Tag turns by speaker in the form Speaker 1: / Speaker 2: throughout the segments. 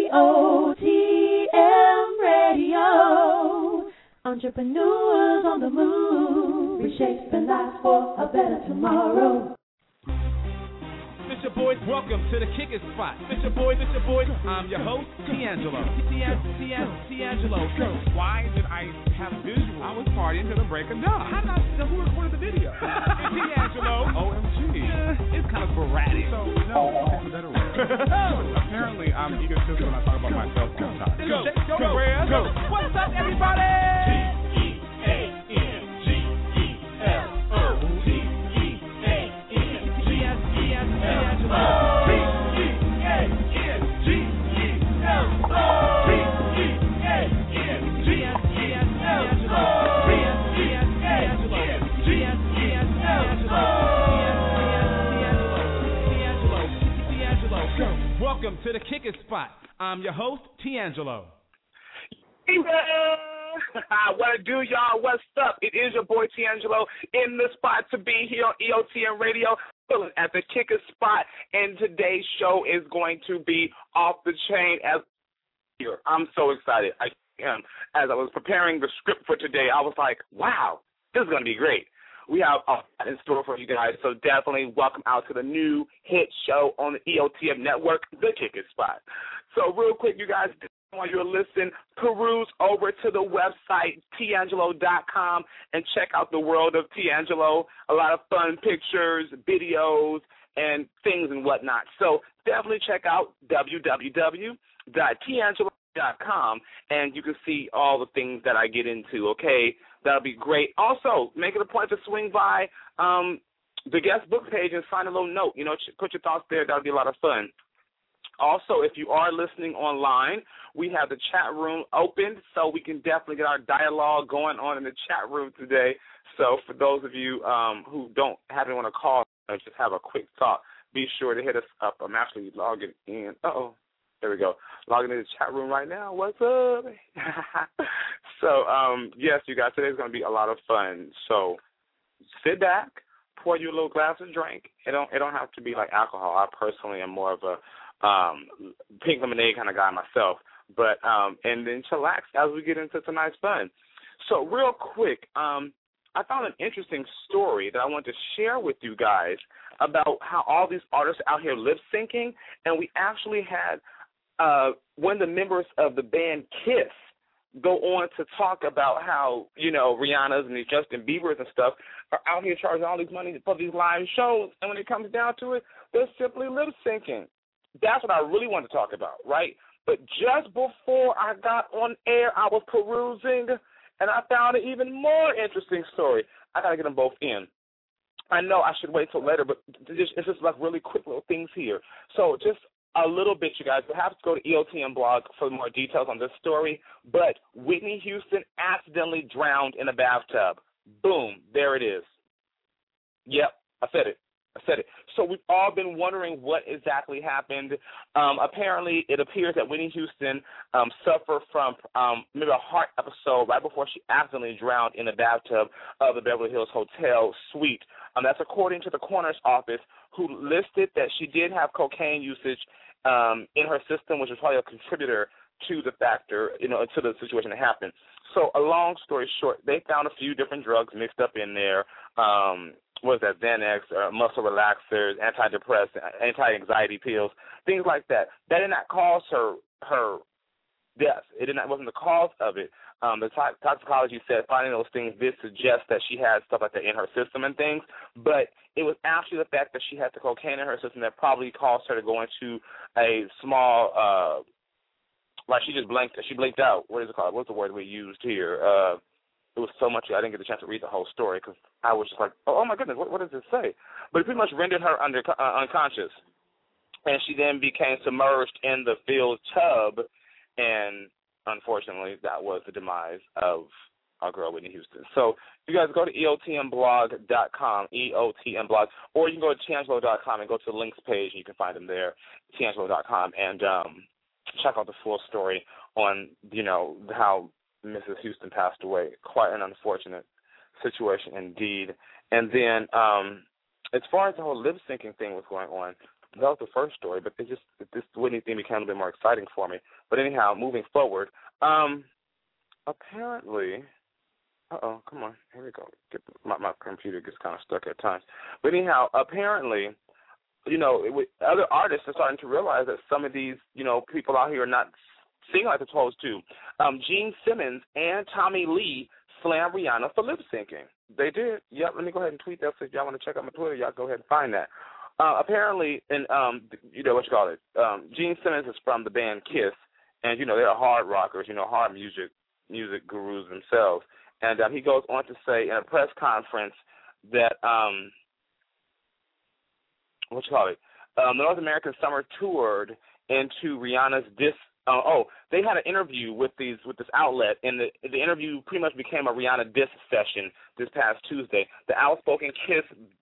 Speaker 1: EOTM Radio. Entrepreneurs on the move, reshaping lives for a better tomorrow.
Speaker 2: It's your boys, welcome to the Kicking Spot. It's your boys, I'm your host, D'Angelo. D'Angelo.
Speaker 3: Why did I have visual? I was partying till the break of dawn.
Speaker 2: How did I know who recorded the video? It's D'Angelo.
Speaker 3: OMG.
Speaker 2: It's kind of sporadic.
Speaker 3: So, no, that's a better word. Apparently, I'm egotistical when I talk about myself all the time.
Speaker 2: Go. What's up, everybody? Welcome to the Kicking Spot. I'm your host, D'Angelo.
Speaker 4: Hey, what it do, y'all? What's up? It is your boy, D'Angelo, in the spot to be here on EOTM Radio, at the Kicking Spot, and today's show is going to be off the chain. I'm so excited. As I was preparing the script for today, I was like, wow, this is going to be great. We have a lot in store for you guys, so definitely welcome out to the new hit show on the EOTM network, The Kicking Spot. So real quick, you guys, while you're listening, peruse over to the website, D'Angelo.com, and check out the world of D'Angelo. A lot of fun pictures, videos, and things and whatnot. So definitely check out www.D'Angelo.com, and you can see all the things that I get into, okay? That'll be great. Also, make it a point to swing by the guest book page and sign a little note. You know, put your thoughts there. That'll be a lot of fun. Also, if you are listening online, we have the chat room open, so we can definitely get our dialogue going on in the chat room today. So for those of you who don't have anyone to call and just have a quick thought, be sure to hit us up. I'm actually logging in. There we go. Logging in the chat room right now. What's up? So, yes, you guys, today's going to be a lot of fun. So sit back, pour you a little glass of drink. It don't have to be like alcohol. I personally am more of a pink lemonade kind of guy myself. But and then chillax as we get into tonight's fun. So real quick, I found an interesting story that I want to share with you guys about how all these artists are out here lip syncing, and we actually had one of the members of the band Kiss go on to talk about how, you know, Rihanna's and these Justin Bieber's and stuff are out here charging all these money for these live shows, and when it comes down to it, they're simply lip syncing. That's what I really want to talk about, right? But just before I got on air, I was perusing, and I found an even more interesting story. I got to get them both in. I know I should wait till later, but it's just like really quick little things here. So just a little bit, you guys. You'll have to go to EOTM blog for more details on this story. But Whitney Houston accidentally drowned in a bathtub. Boom, there it is. Yep, I said it. So we've all been wondering what exactly happened. Apparently, it appears that Whitney Houston suffered from maybe a heart episode right before she accidentally drowned in the bathtub of the Beverly Hills Hotel suite. That's according to the coroner's office, who listed that she did have cocaine usage in her system, which was probably a contributor to the factor, you know, to the situation that happened. So a long story short, they found a few different drugs mixed up in there. What was that, Xanax, muscle relaxers, antidepressants, anti-anxiety pills, things like that. That did not cause her death. It wasn't the cause of it. The toxicology said finding those things did suggest that she had stuff like that in her system and things, but it was actually the fact that she had the cocaine in her system that probably caused her to go into a small, like she blinked out. What is it called? What's the word we used here? It was so much, I didn't get the chance to read the whole story because I was just like, oh my goodness, what does this say? But it pretty much rendered her unconscious, and she then became submerged in the filled tub, and unfortunately, that was the demise of our girl Whitney Houston. So you guys go to EOTMblog.com, EOTM blog, or you can go to D'Angelo.com and go to the links page, and you can find them there, D'Angelo.com, and check out the full story on, you know, how Mrs. Houston passed away. Quite an unfortunate situation indeed. And then as far as the whole lip syncing thing was going on, that was the first story, but this Whitney thing became a little bit more exciting for me. But anyhow, moving forward, apparently, come on, here we go. My computer gets kind of stuck at times. But anyhow, apparently, other artists are starting to realize that some of these, people out here are not singing like they're supposed to. Gene Simmons and Tommy Lee slammed Rihanna for lip syncing. They did. Yep, let me go ahead and tweet that. So if y'all want to check out my Twitter, y'all go ahead and find that. Apparently, and Gene Simmons is from the band Kiss, and they're hard rockers, hard music gurus themselves. And he goes on to say in a press conference that the North American Summer toured into Rihanna's they had an interview with this outlet, and the interview pretty much became a Rihanna diss session this past Tuesday. The outspoken Kiss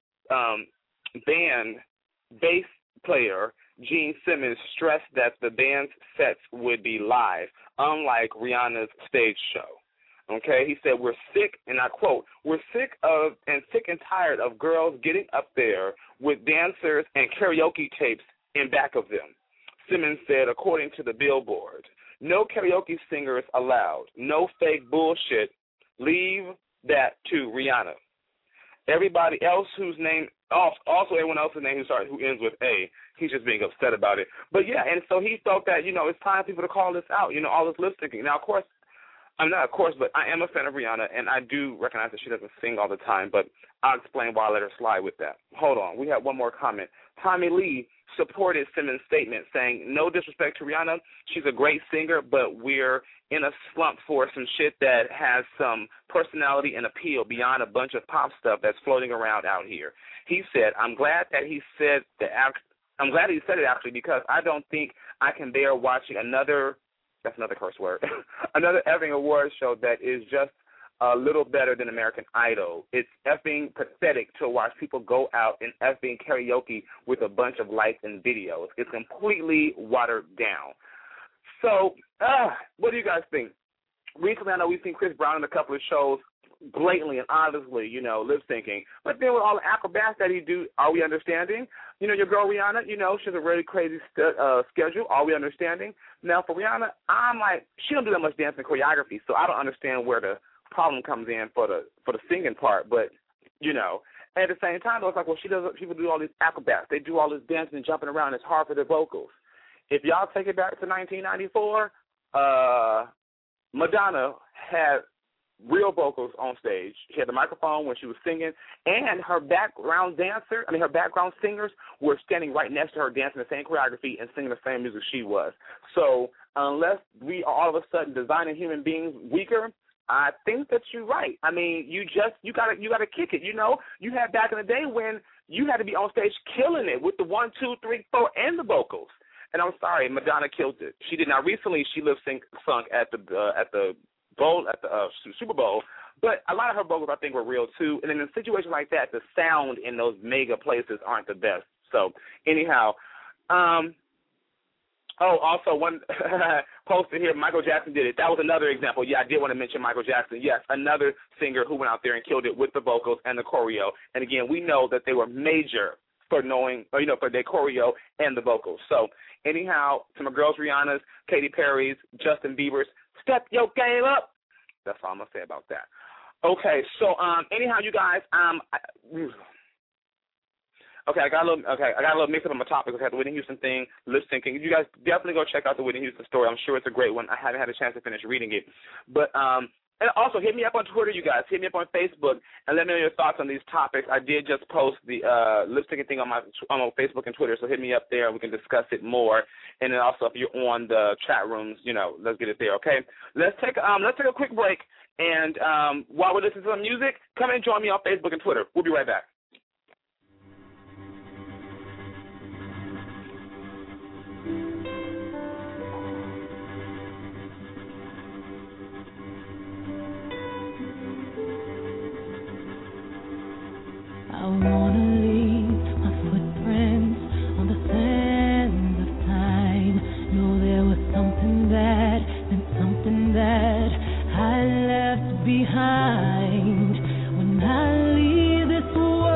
Speaker 4: band bass player Gene Simmons stressed that the band's sets would be live, unlike Rihanna's stage show. Okay, he said, "We're sick," and I quote, "We're sick and tired of girls getting up there with dancers and karaoke tapes in back of them." Simmons said, according to the Billboard, "No karaoke singers allowed. No fake bullshit. Leave that to Rihanna. Everybody else whose name, also everyone else's name who ends with A, he's just being upset about it." But yeah, and so he felt that, it's time for people to call this out, all this lip syncing. Now, but I am a fan of Rihanna, and I do recognize that she doesn't sing all the time, but I'll explain why I let her slide with that. Hold on. We have one more comment. Tommy Lee supported Simmons' statement, saying, "No disrespect to Rihanna. She's a great singer, but we're in a slump for some shit that has some personality and appeal beyond a bunch of pop stuff that's floating around out here." He said, I'm glad he said it actually, because I don't think I can bear watching that's another curse word, another effing awards show that is just a little better than American Idol. It's effing pathetic to watch people go out and effing karaoke with a bunch of lights and videos. It's completely watered down. So, what do you guys think? Recently, I know we've seen Chris Brown in a couple of shows blatantly and honestly, lip syncing. But then with all the acrobats that he do, are we understanding? Your girl Rihanna, she has a really crazy schedule. Are we understanding? Now, for Rihanna, I'm like, she don't do that much dancing choreography, so I don't understand where the problem comes in for the singing part. But, at the same time, though, it's like, well, people do all these acrobats. They do all this dancing and jumping around. It's hard for their vocals. If y'all take it back to 1994, Madonna had real vocals on stage. She had the microphone when she was singing, and her background singers were standing right next to her dancing the same choreography and singing the same music she was. So unless we are all of a sudden designing human beings weaker, I think that you're right. I mean, you gotta kick it. You had back in the day when you had to be on stage killing it with the 1, 2, 3, 4 and the vocals. And I'm sorry, Madonna killed it. She did. Now recently she sung at the Super Bowl, but a lot of her vocals I think were real too. And in a situation like that, the sound in those mega places aren't the best. So anyhow, also one posted here, Michael Jackson did it. That was another example. Yeah, I did want to mention Michael Jackson. Yes, another singer who went out there and killed it with the vocals and the choreo. And again, we know that they were major for for their choreo and the vocals. So anyhow, to my girls, Rihanna's, Katy Perry's, Justin Bieber's, step your game up. That's all I'm gonna say about that. Okay, so anyhow, you guys, I got a little mixed up on my topic. Okay, the Whitney Houston thing, lip syncing. You guys definitely go check out the Whitney Houston story. I'm sure it's a great one. I haven't had a chance to finish reading it, but and also hit me up on Twitter, you guys. Hit me up on Facebook and let me know your thoughts on these topics. I did just post the lip syncing thing on my Facebook and Twitter, so hit me up there and we can discuss it more. And then also if you're on the chat rooms, let's get it there. Okay, let's take a quick break, and while we're listening to some music, come and join me on Facebook and Twitter. We'll be right back.
Speaker 1: I wanna leave my footprints on the sands of time. Know there was something bad and something that I left behind. When I leave this world,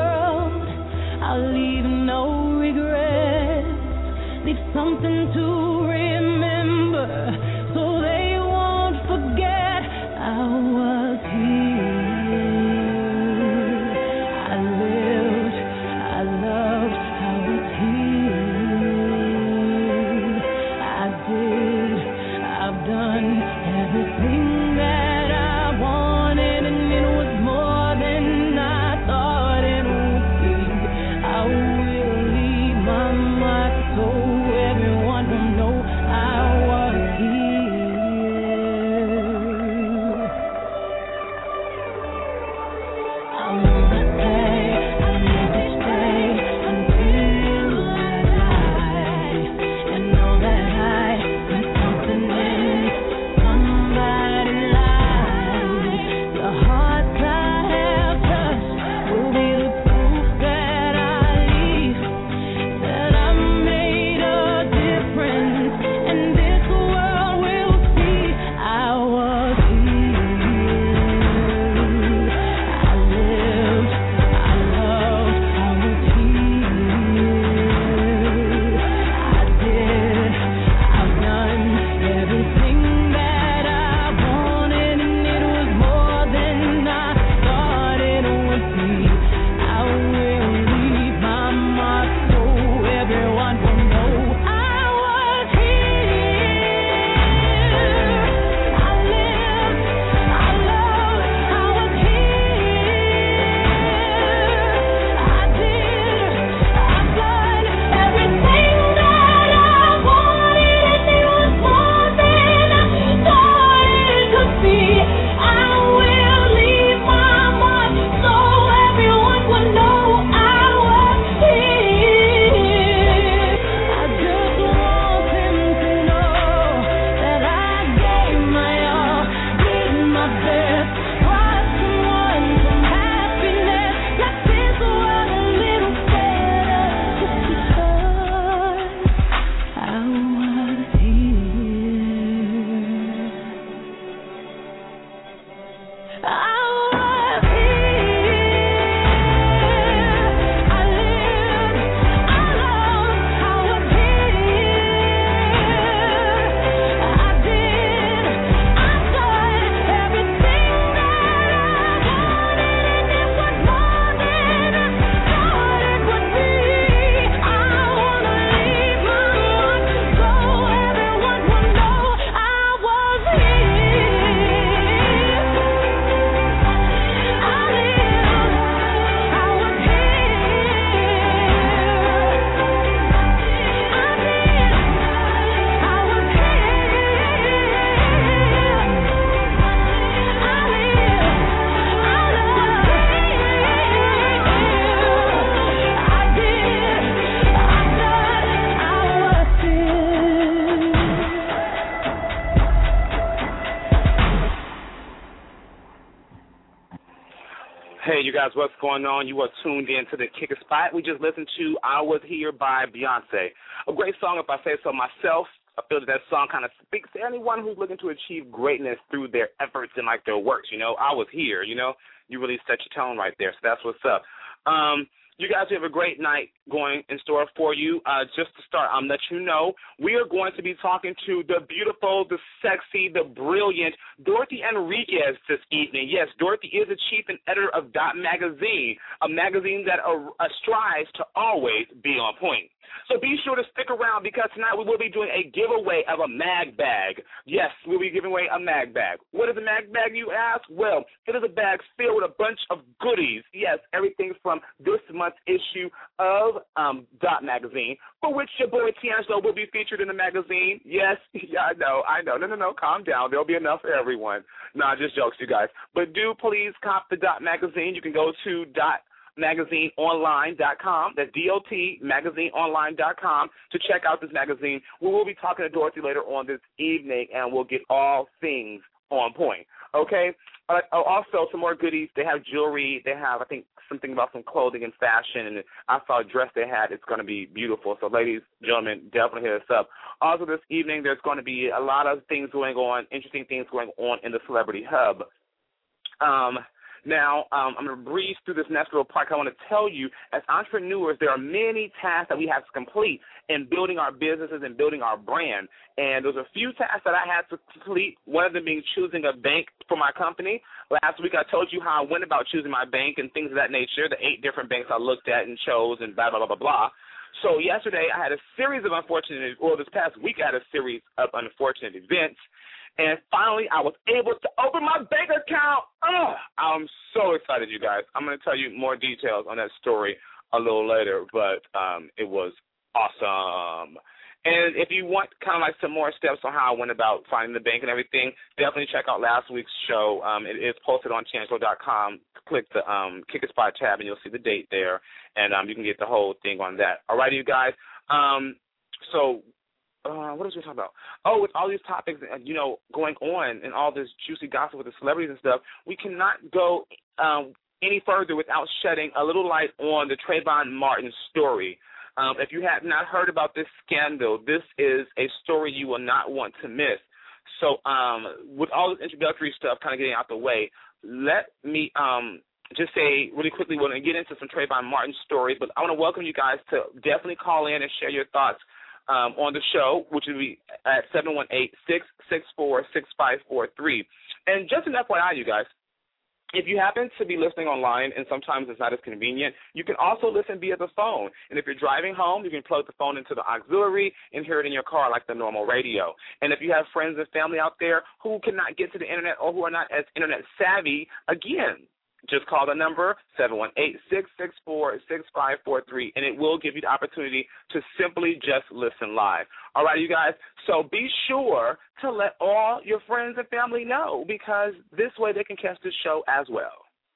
Speaker 4: Hey, you guys, what's going on? You are tuned in to the Kick It Spot. We just listened to I Was Here by Beyonce. A great song, if I say so myself. I feel that song kind of speaks to anyone who's looking to achieve greatness through their efforts and, like, their works, you know. I was here, you know. You really set your tone right there, so that's what's up. You guys have a great night going in store for you. Just to start, I'm let you know, we are going to be talking to the beautiful, the sexy, the brilliant Dorothy Enriquez this evening. Yes, Dorothy is the chief and editor of Dot Magazine, a magazine that strives to always be on point. So be sure to stick around because tonight we will be doing a giveaway of a mag bag. Yes, we'll be giving away a mag bag. What is a mag bag, you ask? Well, it is a bag filled with a bunch of goodies. Yes, everything from this month's issue of Dot Magazine, for which your boy Tiangelo will be featured in the magazine. Yes, yeah, I know. No, calm down. There'll be enough for everyone. Nah, just jokes, you guys. But do please cop the Dot Magazine. You can go to DotMagazineOnline.com. That's DotMagazineOnline.com to check out this magazine. We will be talking to Dorothy later on this evening, and we'll get all things on point. Okay? Also, some more goodies. They have jewelry. They have, I think, something about some clothing and fashion, and I saw a dress they had. It's going to be beautiful. So, ladies, gentlemen, definitely hit us up. Also, this evening, there's going to be a lot of things going on, interesting things going on in the Celebrity Hub. Now, I'm going to breeze through this next little part. I want to tell you, as entrepreneurs, there are many tasks that we have to complete in building our businesses and building our brand. And there's a few tasks that I had to complete, one of them being choosing a bank for my company. Last week I told you how I went about choosing my bank and things of that nature, the 8 different banks I looked at and chose and blah, blah, blah, blah, blah. So yesterday I had a series of this past week I had a series of unfortunate events. And finally, I was able to open my bank account. I'm so excited, you guys. I'm going to tell you more details on that story a little later, but it was awesome. And if you want kind of like some more steps on how I went about finding the bank and everything, definitely check out last week's show. It is posted on Tiangelo.com. Click the Kick It Spot tab, and you'll see the date there, and you can get the whole thing on that. All right, you guys. What else we talking about? Oh, with all these topics, going on and all this juicy gossip with the celebrities and stuff, we cannot go any further without shedding a little light on the Trayvon Martin story. If you have not heard about this scandal, this is a story you will not want to miss. So with all this introductory stuff kind of getting out the way, let me just say really quickly, we're going to get into some Trayvon Martin stories, but I want to welcome you guys to definitely call in and share your thoughts on the show, which will be at 718-664-6543. And just an FYI, you guys, if you happen to be listening online and sometimes it's not as convenient, you can also listen via the phone. And if you're driving home, you can plug the phone into the auxiliary and hear it in your car like the normal radio. And if you have friends and family out there who cannot get to the Internet or who are not as Internet savvy, again, just call the number 718-664-6543, and it will give you the opportunity to simply just listen live. All right, you guys? So be sure to let all your friends and family know, because this way they can catch this show as well.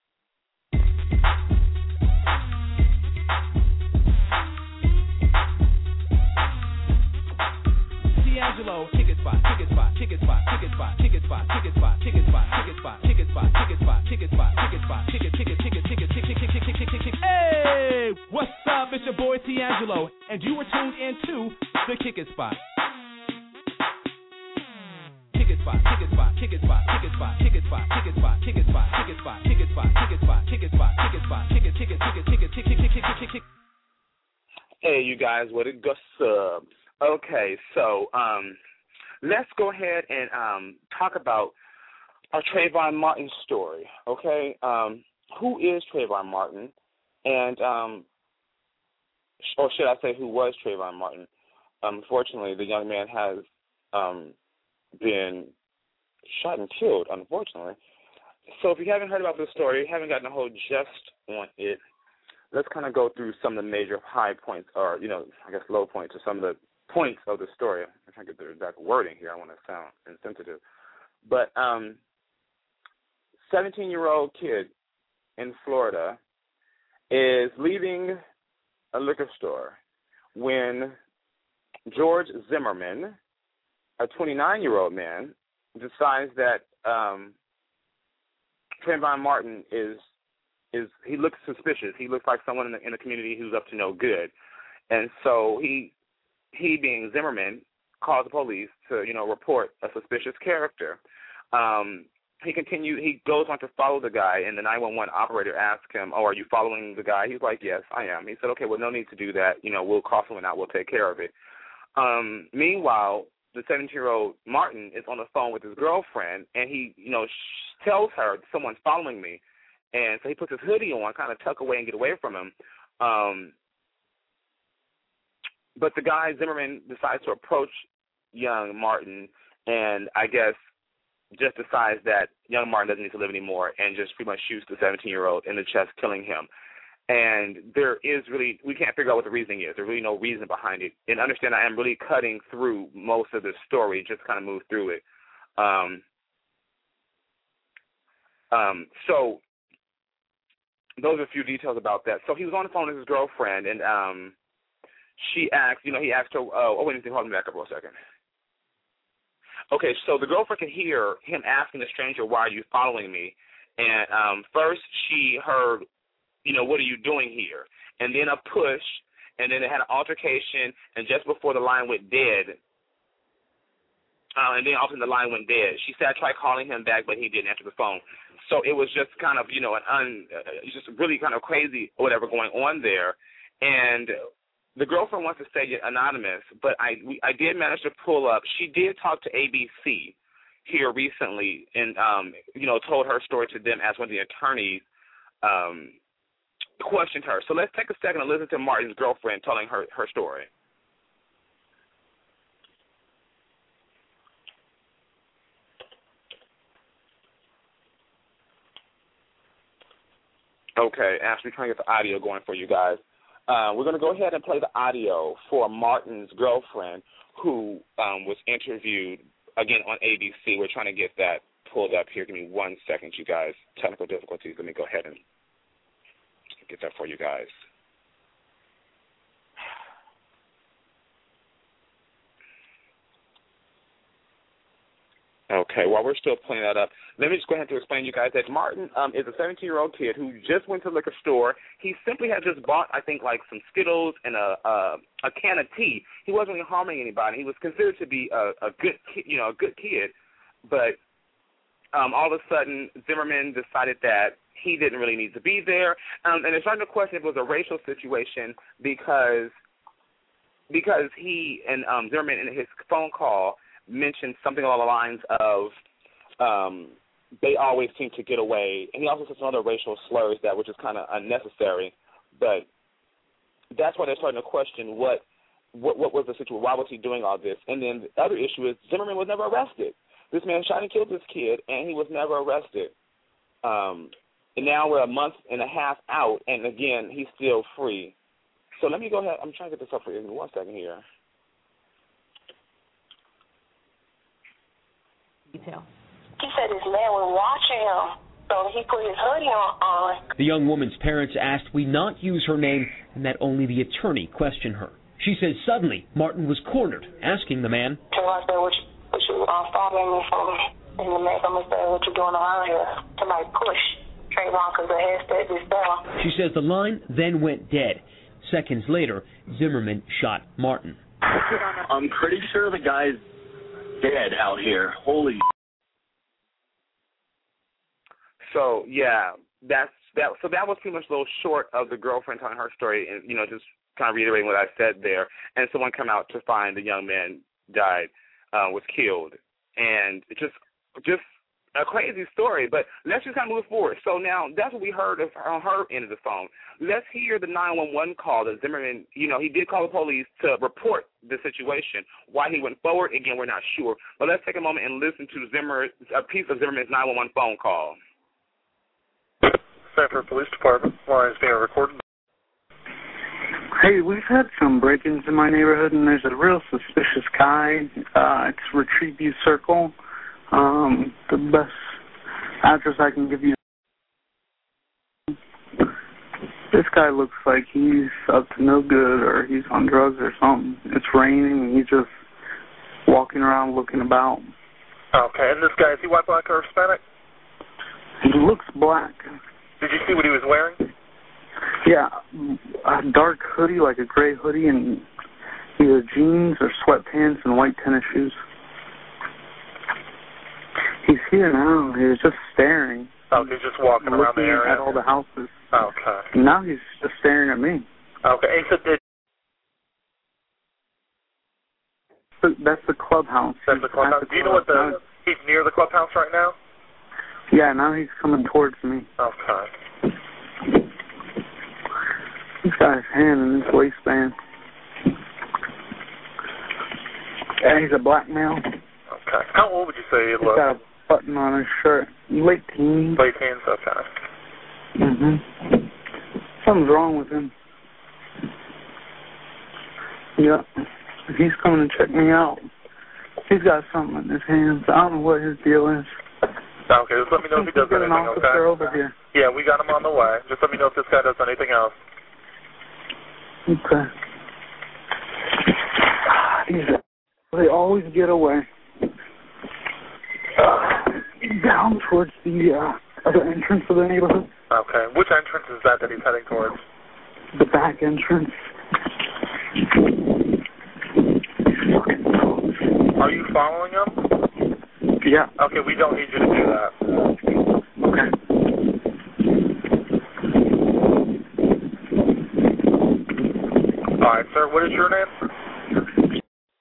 Speaker 2: Tiangelo, Kick It Spot, Kick It Spot, Kick It Spot, Kick It Spot, Kick It Spot, Kick It Spot, Kick It Spot, Kick It Spot, Kick It Spot, Kick It Spot, Kick It Spot, Kick It Spot, Kick It, Kick It, Kick It, Kick It, Kick It, Kick It, Kick It, Kick It. Hey, what's up? It's your boy Tiangelo, and you were tuned into the Kick It Spot. Kick It Spot, Kick It Spot, Kick It Spot, Kick It Spot, Kick It Spot, Kick It Spot, Kick It Spot, Kick It Spot, Kick It Spot, Kick It Spot, Kick It Spot, Kick It Spot, Kick It, Kick It, Kick It, Kick It, Kick It, Kick It, Kick It, Kick It.
Speaker 4: Hey, you guys, what a gossip. Okay, so let's go ahead and talk about our Trayvon Martin story, okay? Who is Trayvon Martin? And, or should I say who was Trayvon Martin? Unfortunately, the young man has been shot and killed, unfortunately. So if you haven't heard about this story, haven't gotten a whole gist on it, let's kind of go through some of the major high points, or, low points, or some of the points of the story. I'm trying to get the exact wording here. I want to sound insensitive. But 17-year-old kid in Florida is leaving a liquor store when George Zimmerman, a 29-year-old man, decides that Trayvon Martin is he looks suspicious. He looks like someone in the community who's up to no good. And so he being Zimmerman, calls the police to, report a suspicious character. He goes on to follow the guy, and the 911 operator asks him, "Oh, are you following the guy?" He's like, "Yes, I am." He said, "Okay, well, no need to do that. We'll call someone out. We'll take care of it." Meanwhile, the 17-year-old Martin is on the phone with his girlfriend, and he, tells her, "Someone's following me." And so he puts his hoodie on, kind of tuck away and get away from him. But the guy, Zimmerman, decides to approach young Martin, and I guess just decides that young Martin doesn't need to live anymore, and just pretty much shoots the 17-year-old in the chest, killing him. And we can't figure out what the reasoning is. There's really no reason behind it. And understand I am really cutting through most of the story, just kind of move through it. So those are a few details about that. So he was on the phone with his girlfriend, and she asked, he asked her, wait, hold me back up for a second. Okay, so the girlfriend could hear him asking the stranger, "Why are you following me?" And first she heard, "What are you doing here?" And then a push, and then they had an altercation, and just before the line went dead, and then all of a sudden the line went dead. She said, "I tried calling him back, but he didn't answer the phone." So it was just kind of, just really kind of crazy whatever going on there. And the girlfriend wants to stay anonymous, but I did manage to pull up. She did talk to ABC here recently and, told her story to them as one of the attorneys questioned her. So let's take a second and listen to Martin's girlfriend telling her story. Okay, Ashley, trying to get the audio going for you guys. We're going to go ahead and play the audio for Martin's girlfriend, who was interviewed, again, on ABC. We're trying to get that pulled up here. Give me 1 second, you guys. Technical difficulties. Let me go ahead and get that for you guys. Okay, while we're still playing that up, let me just go ahead and explain to you guys that Martin is a 17-year-old kid who just went to the liquor store. He simply had just bought, I think, like some Skittles and a can of tea. He wasn't really harming anybody. He was considered to be a good kid, but all of a sudden Zimmerman decided that he didn't really need to be there, and they're starting to question if it was a racial situation because he and Zimmerman in his phone call mentioned something along the lines of they always seem to get away. And he also said some other racial slurs that were just kind of unnecessary. But that's why they're starting to question what was the situation, why was he doing all this. And then the other issue is Zimmerman was never arrested. This man shot and killed this kid, and he was never arrested. And now we're a month and a half out, and, again, he's still free. So let me go ahead. I'm trying to get this up for you. Give me 1 second here.
Speaker 5: Detail. He said his man was watching him, so he put his hoodie on.
Speaker 6: The young woman's parents asked we not use her name and that only the attorney question her. She says suddenly Martin was cornered, asking the man,
Speaker 5: So I said, what you following me for? And the man said, what you doing around here? Somebody push Trayvon because the head said this down.
Speaker 6: She says the line then went dead. Seconds later, Zimmerman shot Martin.
Speaker 7: I'm pretty sure the guy's dead out here. Holy.
Speaker 4: So yeah, So that was pretty much a little short of the girlfriend telling her story, and just kind of reiterating what I said there. And someone come out to find the young man died, was killed, and it's just a crazy story. But let's just kind of move forward. So now that's what we heard on her end of the phone. Let's hear the 911 call that Zimmerman, he did call the police to report the situation. Why he went forward, again, we're not sure. But let's take a moment and listen to a piece of Zimmerman's 911 phone call.
Speaker 8: Sanford Police Department. Line is being recorded.
Speaker 9: Hey, we've had some break-ins in my neighborhood, and there's a real suspicious guy. It's Retreat View Circle. The best address I can give you. This guy looks like he's up to no good, or he's on drugs or something. It's raining, and he's just walking around looking about.
Speaker 8: Okay, and this guy, is he white, black, or Hispanic?
Speaker 9: He looks black.
Speaker 8: Did you see what he was wearing?
Speaker 9: Yeah, a dark hoodie, like a gray hoodie, and either jeans or sweatpants and white tennis shoes. He's here now. He was just staring.
Speaker 8: Oh, he's just walking around the area?
Speaker 9: At all the houses.
Speaker 8: Okay.
Speaker 9: Now he's just staring at me.
Speaker 8: Okay. And so
Speaker 9: that's the clubhouse.
Speaker 8: That's the clubhouse. Do you know what he's near the clubhouse right now?
Speaker 9: Yeah, now he's coming towards me.
Speaker 8: Okay.
Speaker 9: He's got his hand in his waistband. Yeah, he's a black male.
Speaker 8: Okay. How old would you say he looks?
Speaker 9: He's got a button on his shirt. Late teens.
Speaker 8: Late teens, okay.
Speaker 9: Something's wrong with him. Yeah. He's coming to check me out. He's got something in his hands. I don't know what his deal is.
Speaker 8: Okay, just let me know if he does anything,
Speaker 9: an officer over here.
Speaker 8: Yeah, we got him on the way. Just let me know if this guy does anything else.
Speaker 9: Okay. They always get away. Down towards the other entrance of the neighborhood.
Speaker 8: Okay. Which entrance is that he's heading towards?
Speaker 9: The back entrance.
Speaker 8: Are you following him?
Speaker 9: Yeah.
Speaker 8: Okay, we don't need you to do that.
Speaker 9: Okay.
Speaker 8: All right, sir. What is your name?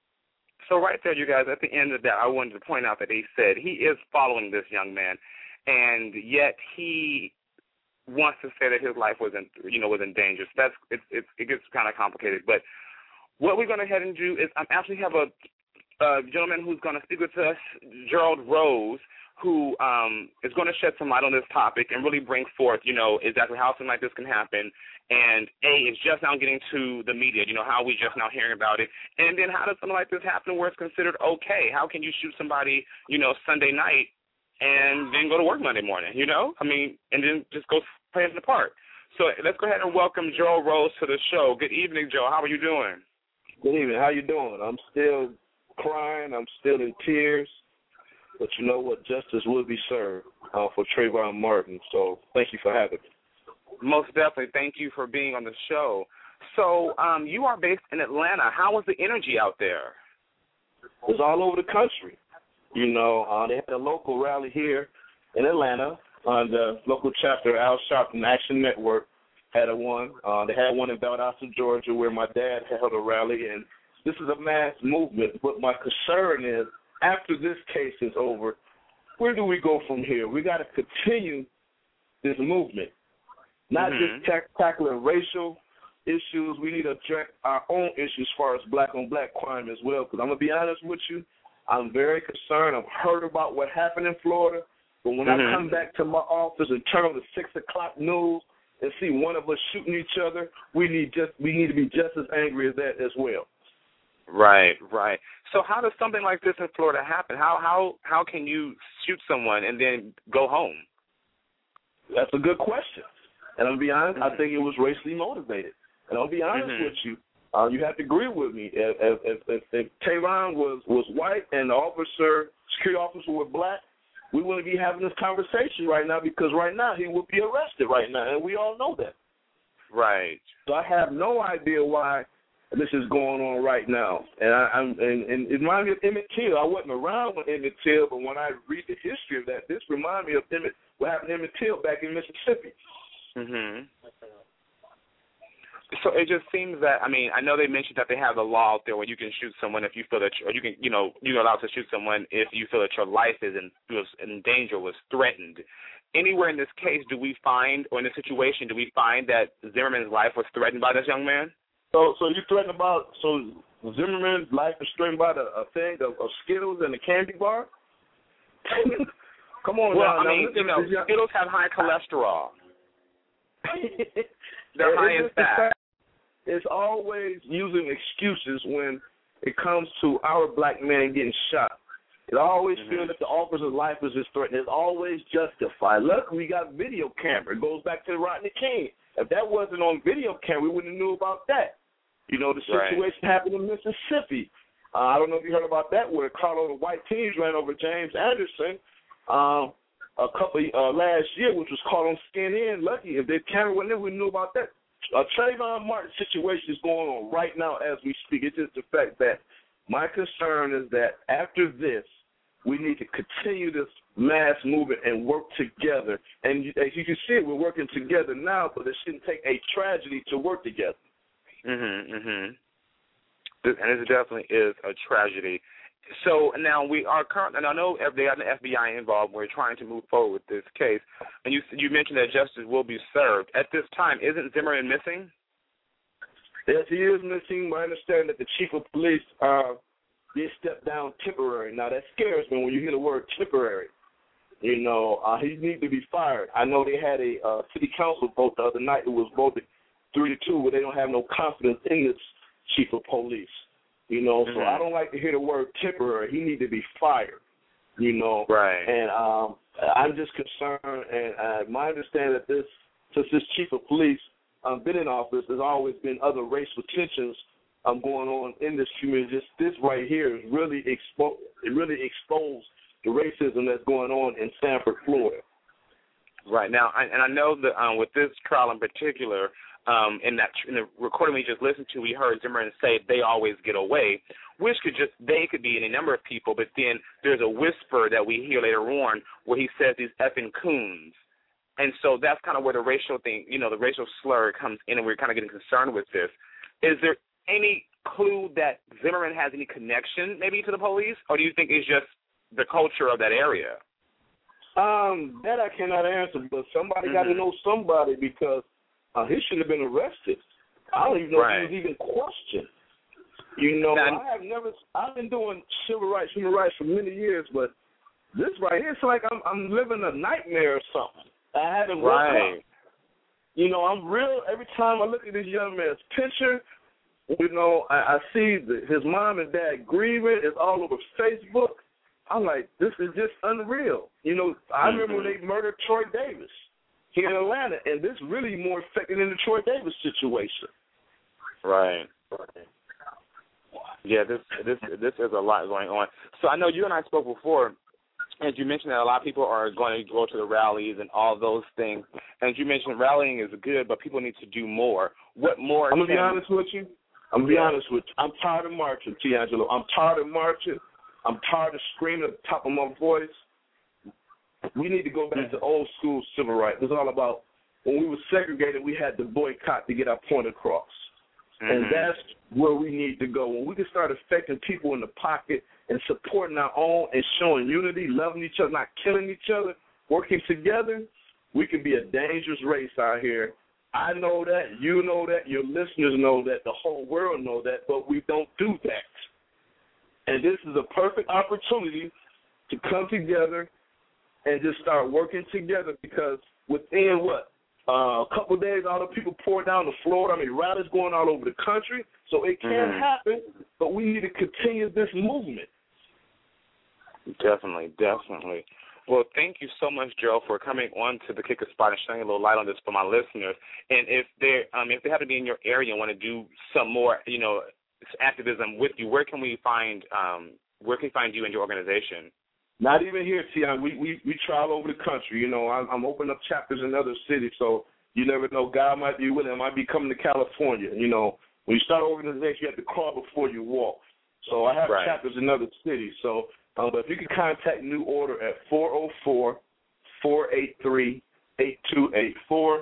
Speaker 4: So right there, you guys, at the end of that, I wanted to point out that he said he is following this young man, and yet he wants to say that his life was in danger. So it gets kind of complicated. But what we're going to head and do is I actually have a gentleman who's going to speak with us, Gerald Rose, who is going to shed some light on this topic and really bring forth, exactly how something like this can happen. And, it's just now getting to the media, how we just now hearing about it. And then how does something like this happen where it's considered okay? How can you shoot somebody, Sunday night and then go to work Monday morning, and then just go play in the park? So let's go ahead and welcome Gerald Rose to the show. Good evening, Joe. How are you doing?
Speaker 10: Good evening. How you doing? I'm still crying. I'm still in tears. But you know what? Justice will be served for Trayvon Martin. So thank you for having me.
Speaker 4: Most definitely. Thank you for being on the show. So you are based in Atlanta. How was the energy out there?
Speaker 10: It was all over the country. They had a local rally here in Atlanta. The local chapter, Al Sharpton Action Network, had one. They had one in Valdosta, Georgia, where my dad held a rally. And this is a mass movement. But my concern is, after this case is over, where do we go from here? We got to continue this movement, not just tackling racial issues. We need to address our own issues as far as black-on-black crime as well. Because I'm going to be honest with you, I'm very concerned. I've heard about what happened in Florida. But when I come back to my office and turn on the 6 o'clock news and see one of us shooting each other, we need to be just as angry as that as well.
Speaker 4: Right. So how does something like this in Florida happen? How can you shoot someone and then go home?
Speaker 10: That's a good question. And I'll be honest, I think it was racially motivated. And I'll be honest with you, you have to agree with me. If Trayvon was white and the security officer was black, we wouldn't be having this conversation right now, because right now he would be arrested right now, and we all know that.
Speaker 4: Right.
Speaker 10: So I have no idea why this is going on right now. And it reminds me of Emmett Till. I wasn't around when Emmett Till, but when I read the history of that, this reminds me of what happened to Emmett Till back in Mississippi.
Speaker 4: So it just seems that, I know they mentioned that they have a law out there where you can shoot someone if you feel that, or you can, you're allowed to shoot someone if you feel that your life is in danger, was threatened. Anywhere in this case, do we find, or in this situation, do we find that Zimmerman's life was threatened by this young man?
Speaker 10: So you threatened Zimmerman's life is threatened by a thing of Skittles and a candy bar? Come on now.
Speaker 4: Skittles have high cholesterol. They're high in fat.
Speaker 10: It's always using excuses when it comes to our black men getting shot. It always feels that the officer's life is just threatened. It's always justified. Look, we got video camera. It goes back to Rodney King. If that wasn't on video camera, we wouldn't have knew about that. The situation happened in Mississippi. I don't know if you heard about that, where a car load of white teens ran over James Anderson. a couple last year, which was caught on CNN. Lucky if the camera went in, we knew about that. Trayvon Martin situation is going on right now as we speak. It's just the fact that my concern is that after this, we need to continue this mass movement and work together. And as you can see, we're working together now, but it shouldn't take a tragedy to work together.
Speaker 4: And it definitely is a tragedy. So now we are currently, and I know they got the FBI involved. We're trying to move forward with this case. And you mentioned that justice will be served. At this time, isn't Zimmerman missing?
Speaker 10: Yes, he is missing. I understand that the chief of police did step down temporary. Now, that scares me when you hear the word temporary. You know, he needs to be fired. I know they had a city council vote the other night. It was voted 3-2, where they don't have no confidence in this chief of police. You know, so I don't like to hear the word temporary. He needs to be fired, you know.
Speaker 4: Right.
Speaker 10: And I'm just concerned, and my understanding that since this chief of police been in office, there's always been other racial tensions going on in this community. Just this right here is really exposed the racism that's going on in Sanford, Florida.
Speaker 4: Right. Now, and I know that with this trial in particular, in the recording we just listened to, we heard Zimmerman say they always get away, which they could be any number of people, but then there's a whisper that we hear later on where he says these effing coons. And so that's kind of where the racial thing, you know, the racial slur comes in, and we're kind of getting concerned with this. Is there any clue that Zimmerman has any connection maybe to the police, or do you think it's just the culture of that area?
Speaker 10: That I cannot answer, but somebody got to know somebody, because he should have been arrested. I don't even know if he was even questioned. You know, I've been doing civil rights for many years, but this right here, it's like I'm living a nightmare or something. I haven't woke up. You know, I'm real. Every time I look at this young man's picture, you know, I see his mom and dad grieving. It's all over Facebook. I'm like, this is just unreal. You know, I remember when they murdered Troy Davis here in Atlanta, and this really more affected than the Troy Davis situation.
Speaker 4: Right. Yeah, this is a lot going on. So I know you and I spoke before, and you mentioned that a lot of people are going to go to the rallies and all those things. And you mentioned rallying is good, but people need to do more. What more?
Speaker 10: I'm going to be honest with you. I'm tired of marching, D'Angelo. I'm tired of marching. I'm tired of screaming at the top of my voice. We need to go back to old school civil rights. It's all about when we were segregated, we had to boycott to get our point across. And that's where we need to go. When we can start affecting people in the pocket and supporting our own and showing unity, loving each other, not killing each other, working together, we can be a dangerous race out here. I know that, you know that, your listeners know that, the whole world know that, but we don't do that. And this is a perfect opportunity to come together and just start working together, because within a couple of days, all the people pour down to Florida. I mean, rallies going all over the country, so it can happen, but we need to continue this movement.
Speaker 4: Definitely. Well, thank you so much, Joe, for coming on to the Kicker Spot and shining a little light on this for my listeners. And if they happen to be in your area and want to do some more, you know, activism with you, where can we find you and your organization?
Speaker 10: Not even here, Tion. We travel over the country. You know, I'm opening up chapters in other cities, so you never know. God might be willing. I might be coming to California. You know, when you start an organization, you have to crawl before you walk. So I have chapters in other cities. So, but if you can contact New Order at 404-483-8284,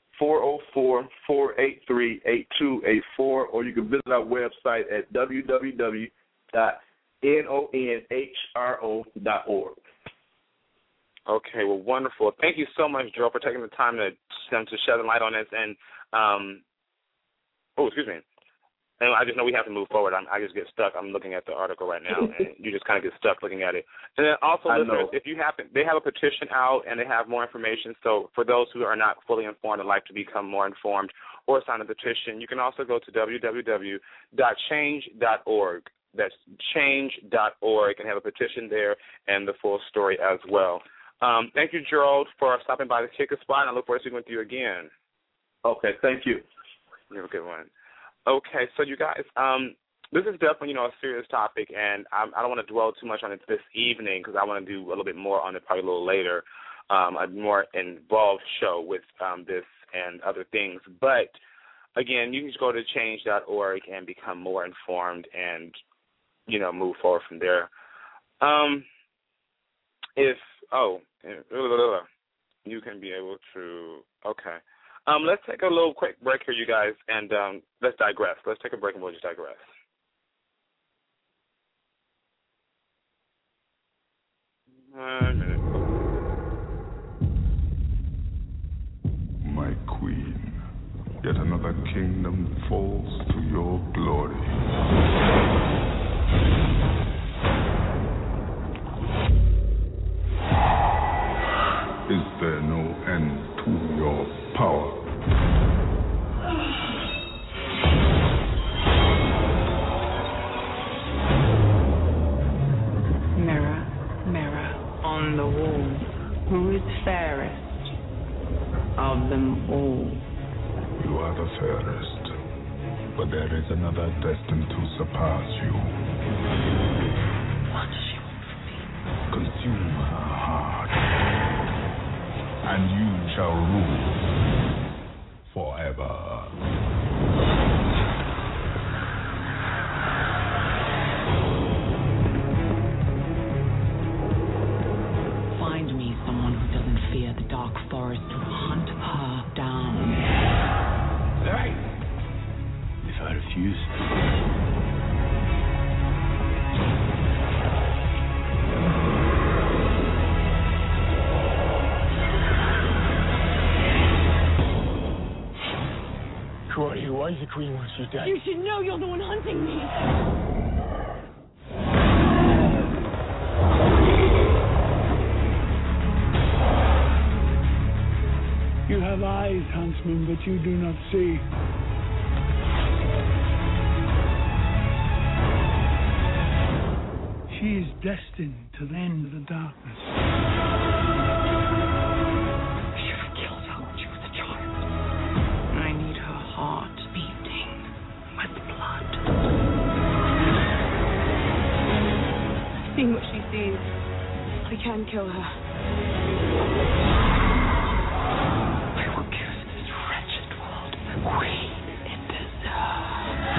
Speaker 10: 404-483-8284, or you can visit our website at www.nonhro.org.
Speaker 4: Okay, well, wonderful. Thank you so much, Joe, for taking the time to shed the light on this. And, excuse me. And I just know we have to move forward. I just get stuck. I'm looking at the article right now, and you just kind of get stuck looking at it. And then also, listeners, if you happen, they have a petition out, and they have more information. So for those who are not fully informed and like to become more informed or sign a petition, you can also go to www.change.org. That's change.org, and have a petition there and the full story as well. Thank you, Gerald, for stopping by the Kicker Spot, and I look forward to speaking with you again.
Speaker 10: Okay, thank you.
Speaker 4: You have a good one. Okay, so you guys, this is definitely, a serious topic, and I don't want to dwell too much on it this evening because I want to do a little bit more on it probably a little later. a more involved show with this and other things. But again, you can just go to change.org and become more informed and, move forward from there. You can be able to, okay. Let's take a little quick break here, you guys, and let's digress. Let's take a break and we'll just digress.
Speaker 11: My queen, yet another kingdom falls to your glory. Is there no end to your power?
Speaker 12: Mirror, mirror on the wall, who is fairest of them all?
Speaker 11: You are the fairest, but there is another destined to surpass you.
Speaker 12: What does she want from me?
Speaker 11: Consume her heart, and you shall rule forever.
Speaker 12: Find me someone who doesn't fear the dark forest to hunt her down.
Speaker 11: Hey! If I refuse,
Speaker 13: who are you? Why is the queen wants you dead?
Speaker 1: You should know you're the one hunting me.
Speaker 13: You have eyes, huntsman, but you do not see. She is destined to the end of the darkness.
Speaker 12: I should have killed her when she was a child. I need her heart beating with blood.
Speaker 1: Seeing what she sees, I can kill her.
Speaker 12: I will give this wretched world the queen it deserves.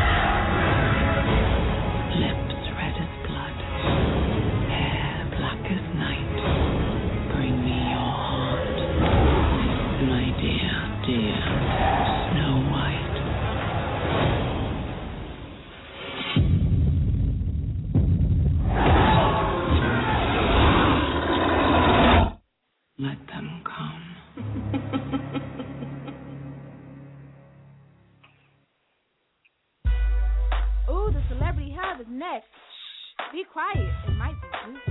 Speaker 12: Lips red as blood, hair black as night. Bring me your heart, my dear, dear Snow White. Let them come.
Speaker 14: Ooh, the Celebrity Hub is next. Shh, be quiet. It might be juicy.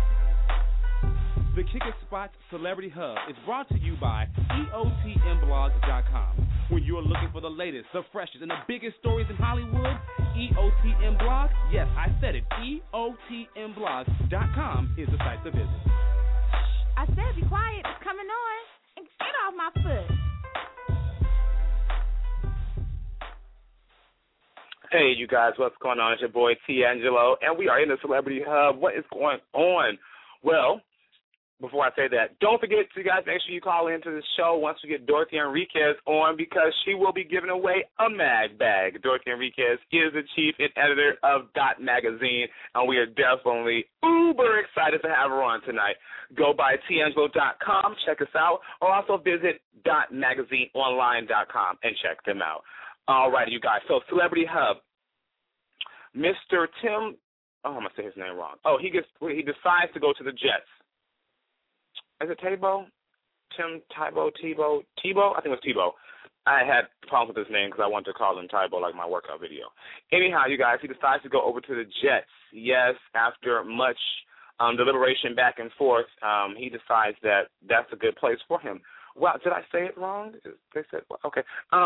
Speaker 2: The Kick It Spots Celebrity Hub is brought to you by EOTMblog.com. When you're looking for the latest, the freshest, and the biggest stories in Hollywood, EOTM Blog, yes, I said it, EOTMblog.com is the site to visit.
Speaker 14: I said be quiet. It's coming on. And get off my foot.
Speaker 4: Hey, you guys, what's going on? It's your boy, T-Angelo, and we are in the Celebrity Hub. What is going on? Well, before I say that, don't forget to, guys, make sure you call into the show once we get Dorothy Enriquez on, because she will be giving away a mag bag. Dorothy Enriquez is the chief and editor of Dot Magazine, and we are definitely uber excited to have her on tonight. Go by tangelo.com, check us out, or also visit dotmagazineonline.com and check them out. All right, you guys. So, Celebrity Hub. Mr. Tim, I'm going to say his name wrong. Oh, he decides to go to the Jets. Is it Tebow? Tim Tebow? Tebow? I think it was Tebow. I had problems with his name because I wanted to call him Tebow like my workout video. Anyhow, you guys, he decides to go over to the Jets. Yes, after much deliberation back and forth, he decides that that's a good place for him. Wow, did I say it wrong? They said, okay.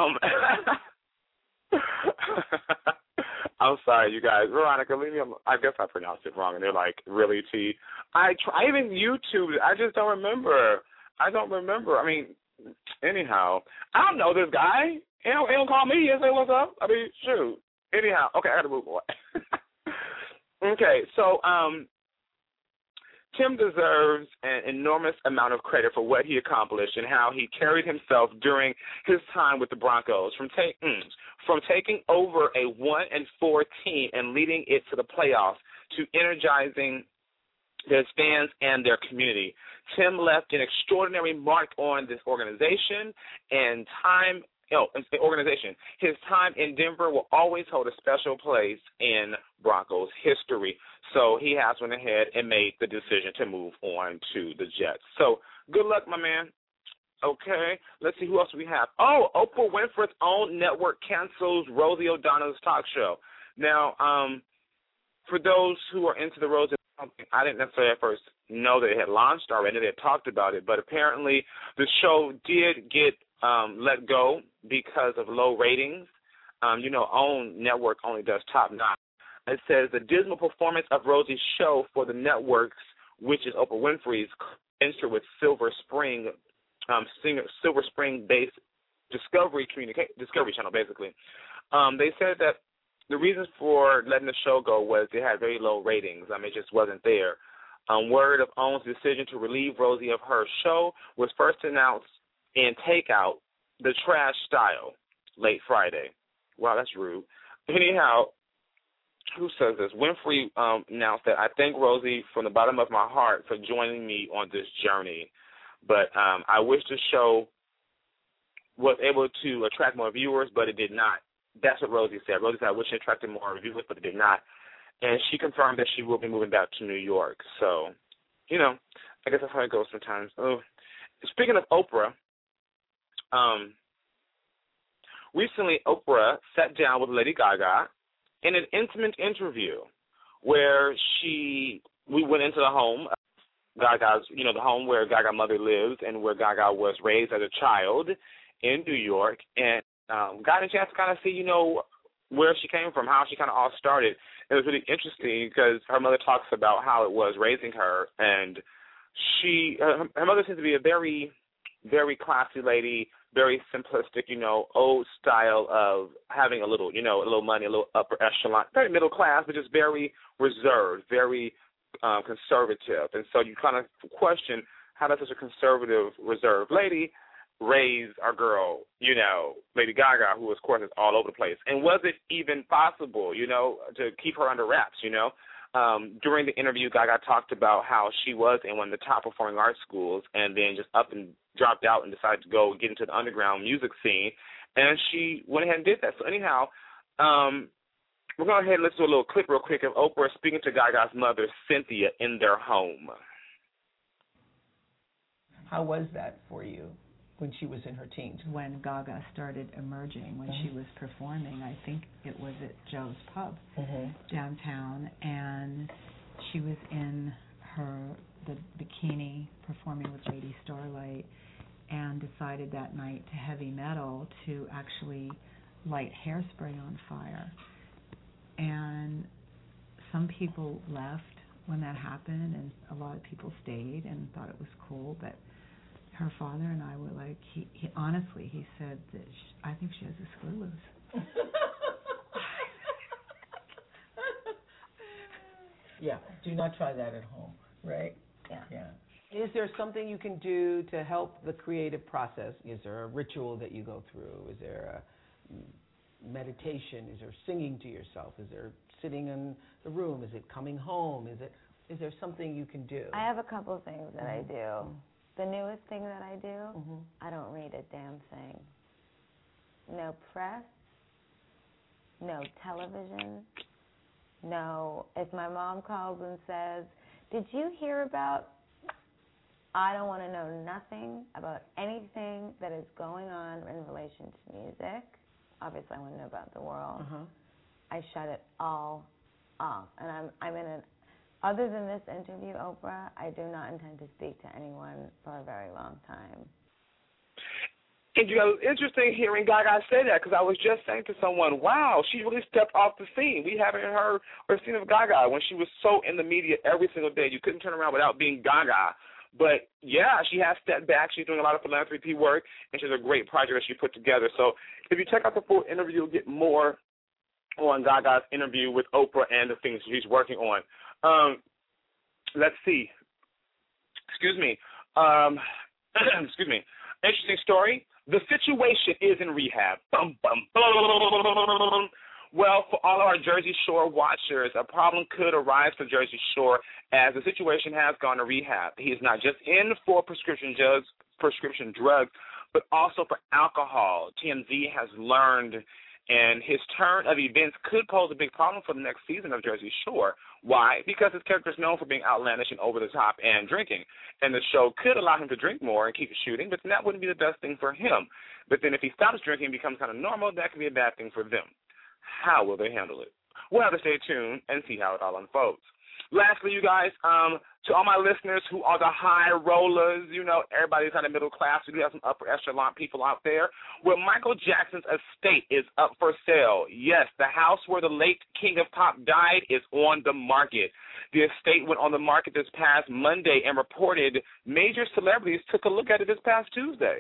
Speaker 4: I'm sorry, you guys. Veronica, leave me alone. I guess I pronounced it wrong, and they're like, really, T? I even YouTubed it. I just don't remember. I mean, anyhow, I don't know this guy. He don't call me and say, what's up? I mean, shoot. Anyhow, okay, I got to move on. Okay, so Tim deserves an enormous amount of credit for what he accomplished and how he carried himself during his time with the Broncos, from taking over a 1-4 team and leading it to the playoffs to energizing their fans and their community. Tim left an extraordinary mark on this organization and His time in Denver will always hold a special place in Broncos history. So he has went ahead and made the decision to move on to the Jets. So good luck, my man. Okay, let's see who else we have. Oh, Oprah Winfrey's own network cancels Rosie O'Donnell's talk show. Now, for those who are into the Rosie, I didn't necessarily at first know that it had launched already. They had talked about it, but apparently the show did get let go because of low ratings. OWN network only does top 9. It says the dismal performance of Rosie's show for the networks, which is Oprah Winfrey's venture with Silver Spring-based Discovery Channel, basically. They said that the reasons for letting the show go was they had very low ratings. It just wasn't there. Word of OWN's decision to relieve Rosie of her show was first announced in Takeout, The Trash Style, late Friday. Wow, that's rude. Anyhow, who says this? Winfrey announced that I thank Rosie from the bottom of my heart for joining me on this journey. But I wish the show was able to attract more viewers, but it did not. That's what Rosie said. Rosie said, I wish it attracted more viewers, but it did not. And she confirmed that she will be moving back to New York. So, I guess that's how it goes sometimes. Oh. Speaking of Oprah, recently Oprah sat down with Lady Gaga in an intimate interview where we went into the home, Gaga's, the home where Gaga's mother lives and where Gaga was raised as a child in New York, and got a chance to kind of see, where she came from, how she kind of all started. It was really interesting because her mother talks about how it was raising her, and her mother seems to be a very, very classy lady, very simplistic, old style of having a little money, a little upper echelon, very middle class, but just very reserved, very conservative. And so you kind of question, how does such a conservative, reserved lady raise our girl, Lady Gaga, who, of course, is all over the place? And was it even possible, to keep her under wraps, During the interview, Gaga talked about how she was in one of the top performing art schools and then just up and dropped out and decided to go get into the underground music scene. And she went ahead and did that. So anyhow, we're going to go ahead and listen to a little clip real quick of Oprah speaking to Gaga's mother, Cynthia, in their home.
Speaker 15: How was that for you when she was in her teens?
Speaker 16: When Gaga started emerging, when she was performing, I think it was at Joe's Pub downtown, and she was in the bikini performing with Lady Starlight, and decided that night to heavy metal to actually light hairspray on fire. And some people left when that happened, and a lot of people stayed and thought it was cool, but her father and I were like, he honestly, he said that I think she has a screw loose.
Speaker 15: Yeah, do not try that at home, right?
Speaker 16: Yeah.
Speaker 15: Is there something you can do to help the creative process? Is there a ritual that you go through? Is there a meditation? Is there singing to yourself? Is there sitting in the room? Is it coming home? Is there something you can do?
Speaker 17: I have a couple of things that I do. The newest thing that I do, I don't read a damn thing. No press, no television, no. If my mom calls and says, did you hear about, I don't want to know nothing about anything that is going on in relation to music. Obviously, I want to know about the world. I shut it all off. And I'm in an, other than this interview, Oprah, I do not intend to speak to anyone for a very long time.
Speaker 4: And interesting hearing Gaga say that, because I was just saying to someone, wow, she really stepped off the scene. We haven't heard or seen of Gaga when she was so in the media every single day. You couldn't turn around without being Gaga. But, yeah, she has stepped back. She's doing a lot of philanthropy work, and she has a great project that she put together. So if you check out the full interview, you'll get more on Gaga's interview with Oprah and the things she's working on. Let's see. excuse me. Excuse me. Interesting story. The situation is in rehab. Bum, bum, bum. Well, for all our Jersey Shore watchers, a problem could arise for Jersey Shore as the situation has gone to rehab. He is not just in for prescription drugs, but also for alcohol. TMZ has learned, and his turn of events could pose a big problem for the next season of Jersey Shore. Why? Because his character is known for being outlandish and over the top and drinking. And the show could allow him to drink more and keep shooting, but that wouldn't be the best thing for him. But then if he stops drinking and becomes kind of normal, that could be a bad thing for them. How will they handle it? We'll have to stay tuned and see how it all unfolds. Lastly, you guys, to all my listeners who are the high rollers, you know, everybody's kind of middle class. We do have some upper echelon people out there. Well, Michael Jackson's estate is up for sale. Yes, the house where the late King of Pop died is on the market. The estate went on the market this past Monday and reported major celebrities took a look at it this past Tuesday.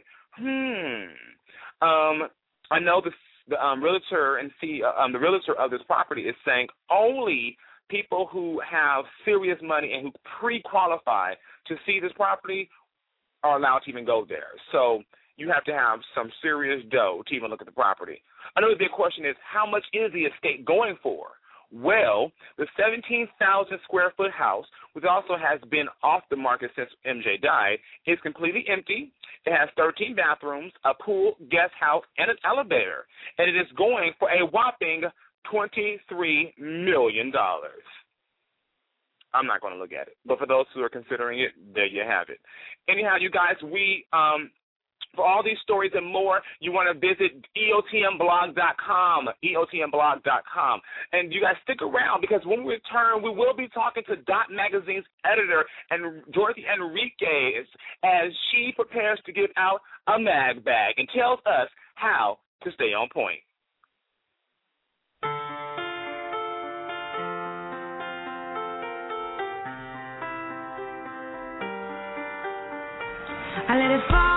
Speaker 4: I know the realtor and the realtor of this property is saying only people who have serious money and who pre-qualify to see this property are allowed to even go there. So you have to have some serious dough to even look at the property. Another big question is, how much is the estate going for? Well, the 17,000 square foot house, which also has been off the market since MJ died, is completely empty. It has 13 bathrooms, a pool, guest house, and an elevator. And it is going for a whopping $23 million. I'm not going to look at it. But for those who are considering it, there you have it. Anyhow, you guys, we for all these stories and more, you want to visit EOTMblog.com, EOTMblog.com. And you guys stick around because when we return, we will be talking to Dot Magazine's editor, and Dorothy Enriquez, as she prepares to give out a mag bag and tells us how to stay on point.
Speaker 1: I let it fall.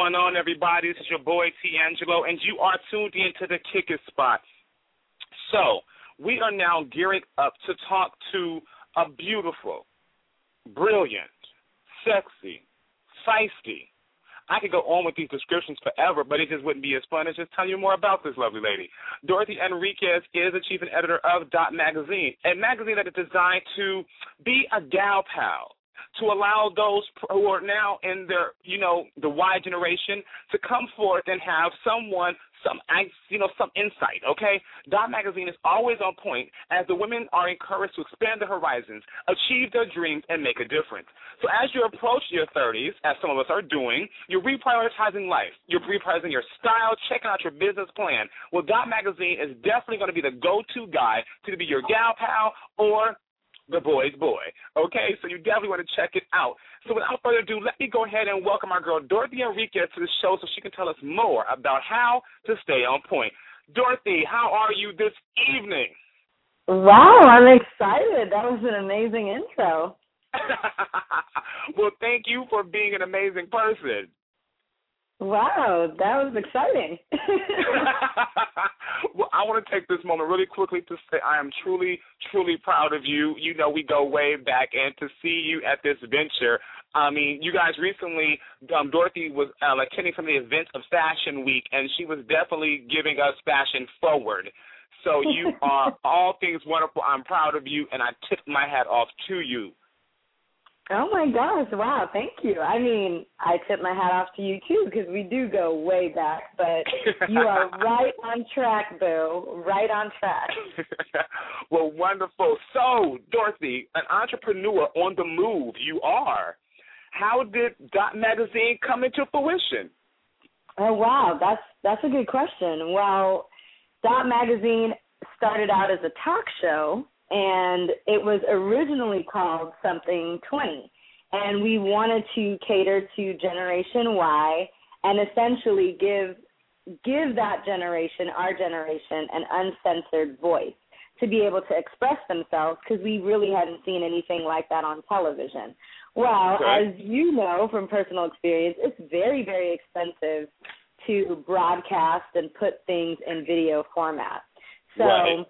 Speaker 4: going on, everybody? This is your boy, D'Angelo, and you are tuned into the Kick It Spot. So, we are now gearing up to talk to a beautiful, brilliant, sexy, feisty. I could go on with these descriptions forever, but it just wouldn't be as fun as just telling you more about this lovely lady. Dorothy Enriquez is the chief and editor of Dot Magazine, a magazine that is designed to be a gal pal, to allow those who are now in their, the Y generation to come forth and have some insight, okay? Dot Magazine is always on point as the women are encouraged to expand their horizons, achieve their dreams, and make a difference. So as you approach your 30s, as some of us are doing, you're reprioritizing life. You're reprioritizing your style, checking out your business plan. Well, Dot Magazine is definitely going to be the go-to guy to be your gal pal or the boy's boy. Okay, so you definitely want to check it out. So without further ado, let me go ahead and welcome our girl Dorothy Enriquez to the show so she can tell us more about how to stay on point. Dorothy, how are you this evening?
Speaker 18: Wow, I'm excited. That was an amazing intro.
Speaker 4: Well, thank you for being an amazing person.
Speaker 18: Wow, that was exciting.
Speaker 4: Well, I want to take this moment really quickly to say I am truly, truly proud of you. You know, we go way back, and to see you at this venture. I mean, you guys recently, Dorothy was attending some of the events of Fashion Week, and she was definitely giving us fashion forward. So you are all things wonderful. I'm proud of you, and I tip my hat off to you.
Speaker 18: Oh, my gosh. Wow, thank you. I mean, I tip my hat off to you, too, because we do go way back. But you are right on track, Boo. Right on track.
Speaker 4: Well, wonderful. So, Dorothy, an entrepreneur on the move, you are. How did Dot Magazine come into fruition?
Speaker 18: Oh, wow. That's a good question. Well, Dot Magazine started out as a talk show, and it was originally called Something 20. And we wanted to cater to Generation Y and essentially give that generation, our generation, an uncensored voice to be able to express themselves, because we really hadn't seen anything like that on television. Well, as you know from personal experience, it's very, very expensive to broadcast and put things in video format. So,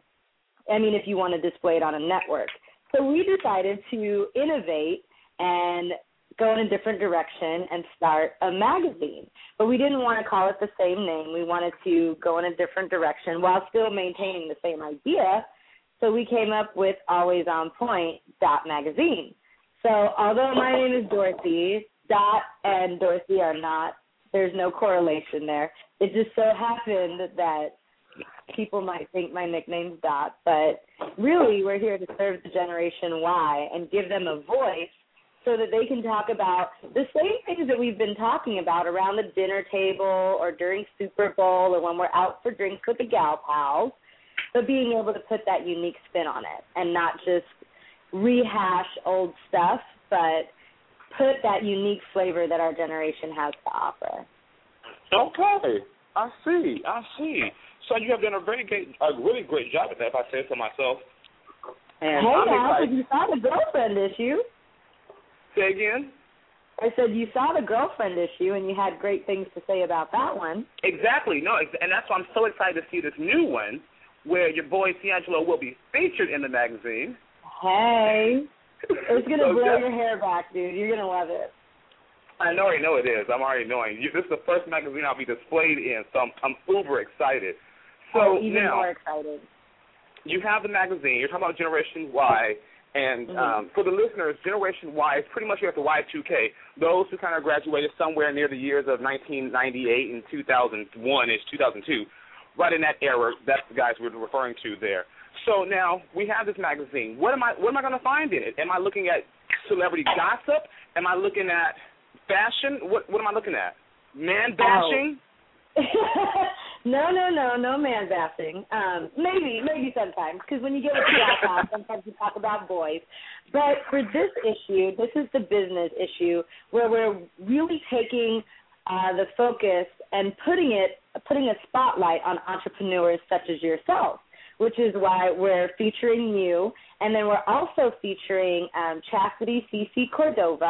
Speaker 18: I mean, if you want to display it on a network. So we decided to innovate and go in a different direction and start a magazine. But we didn't want to call it the same name. We wanted to go in a different direction while still maintaining the same idea. So we came up with Always On Point Dot Magazine. So although my name is Dorothy, Dot and Dorothy are not, there's no correlation there. It just so happened that people might think my nickname's Dot, but really we're here to serve the Generation Y and give them a voice so that they can talk about the same things that we've been talking about around the dinner table or during Super Bowl or when we're out for drinks with the gal pals, but being able to put that unique spin on it and not just rehash old stuff, but put that unique flavor that our generation has to offer.
Speaker 4: Okay, I see. So you have done a really great job at that, if I say so myself. And
Speaker 18: hey, now, you saw the girlfriend issue.
Speaker 4: Say again?
Speaker 18: I said you saw the girlfriend issue, and you had great things to say about that one.
Speaker 4: Exactly. No, and that's why I'm so excited to see this new one, where your boy D'Angelo will be featured in the magazine. Hey,
Speaker 18: it's going to blow your hair back, dude. You're going to love it.
Speaker 4: I already know it is. I'm already knowing. This is the first magazine I'll be displayed in, so I'm uber excited. So
Speaker 18: even
Speaker 4: now,
Speaker 18: more excited.
Speaker 4: You have the magazine. You're talking about Generation Y. And for the listeners, Generation Y is pretty much at the Y2K, those who kind of graduated somewhere near the years of 1998 and 2001-ish, 2002. Right in that era, that's the guys we're referring to there. So now we have this magazine. What am I going to find in it? Am I looking at celebrity gossip? Am I looking at fashion? What am I looking at? Man bashing?
Speaker 18: No man bashing. Maybe sometimes, because when you get with the gal house, sometimes you talk about boys. But for this issue, this is the business issue where we're really taking the focus and putting a spotlight on entrepreneurs such as yourself, which is why we're featuring you. And then we're also featuring Chastity CC Cordova,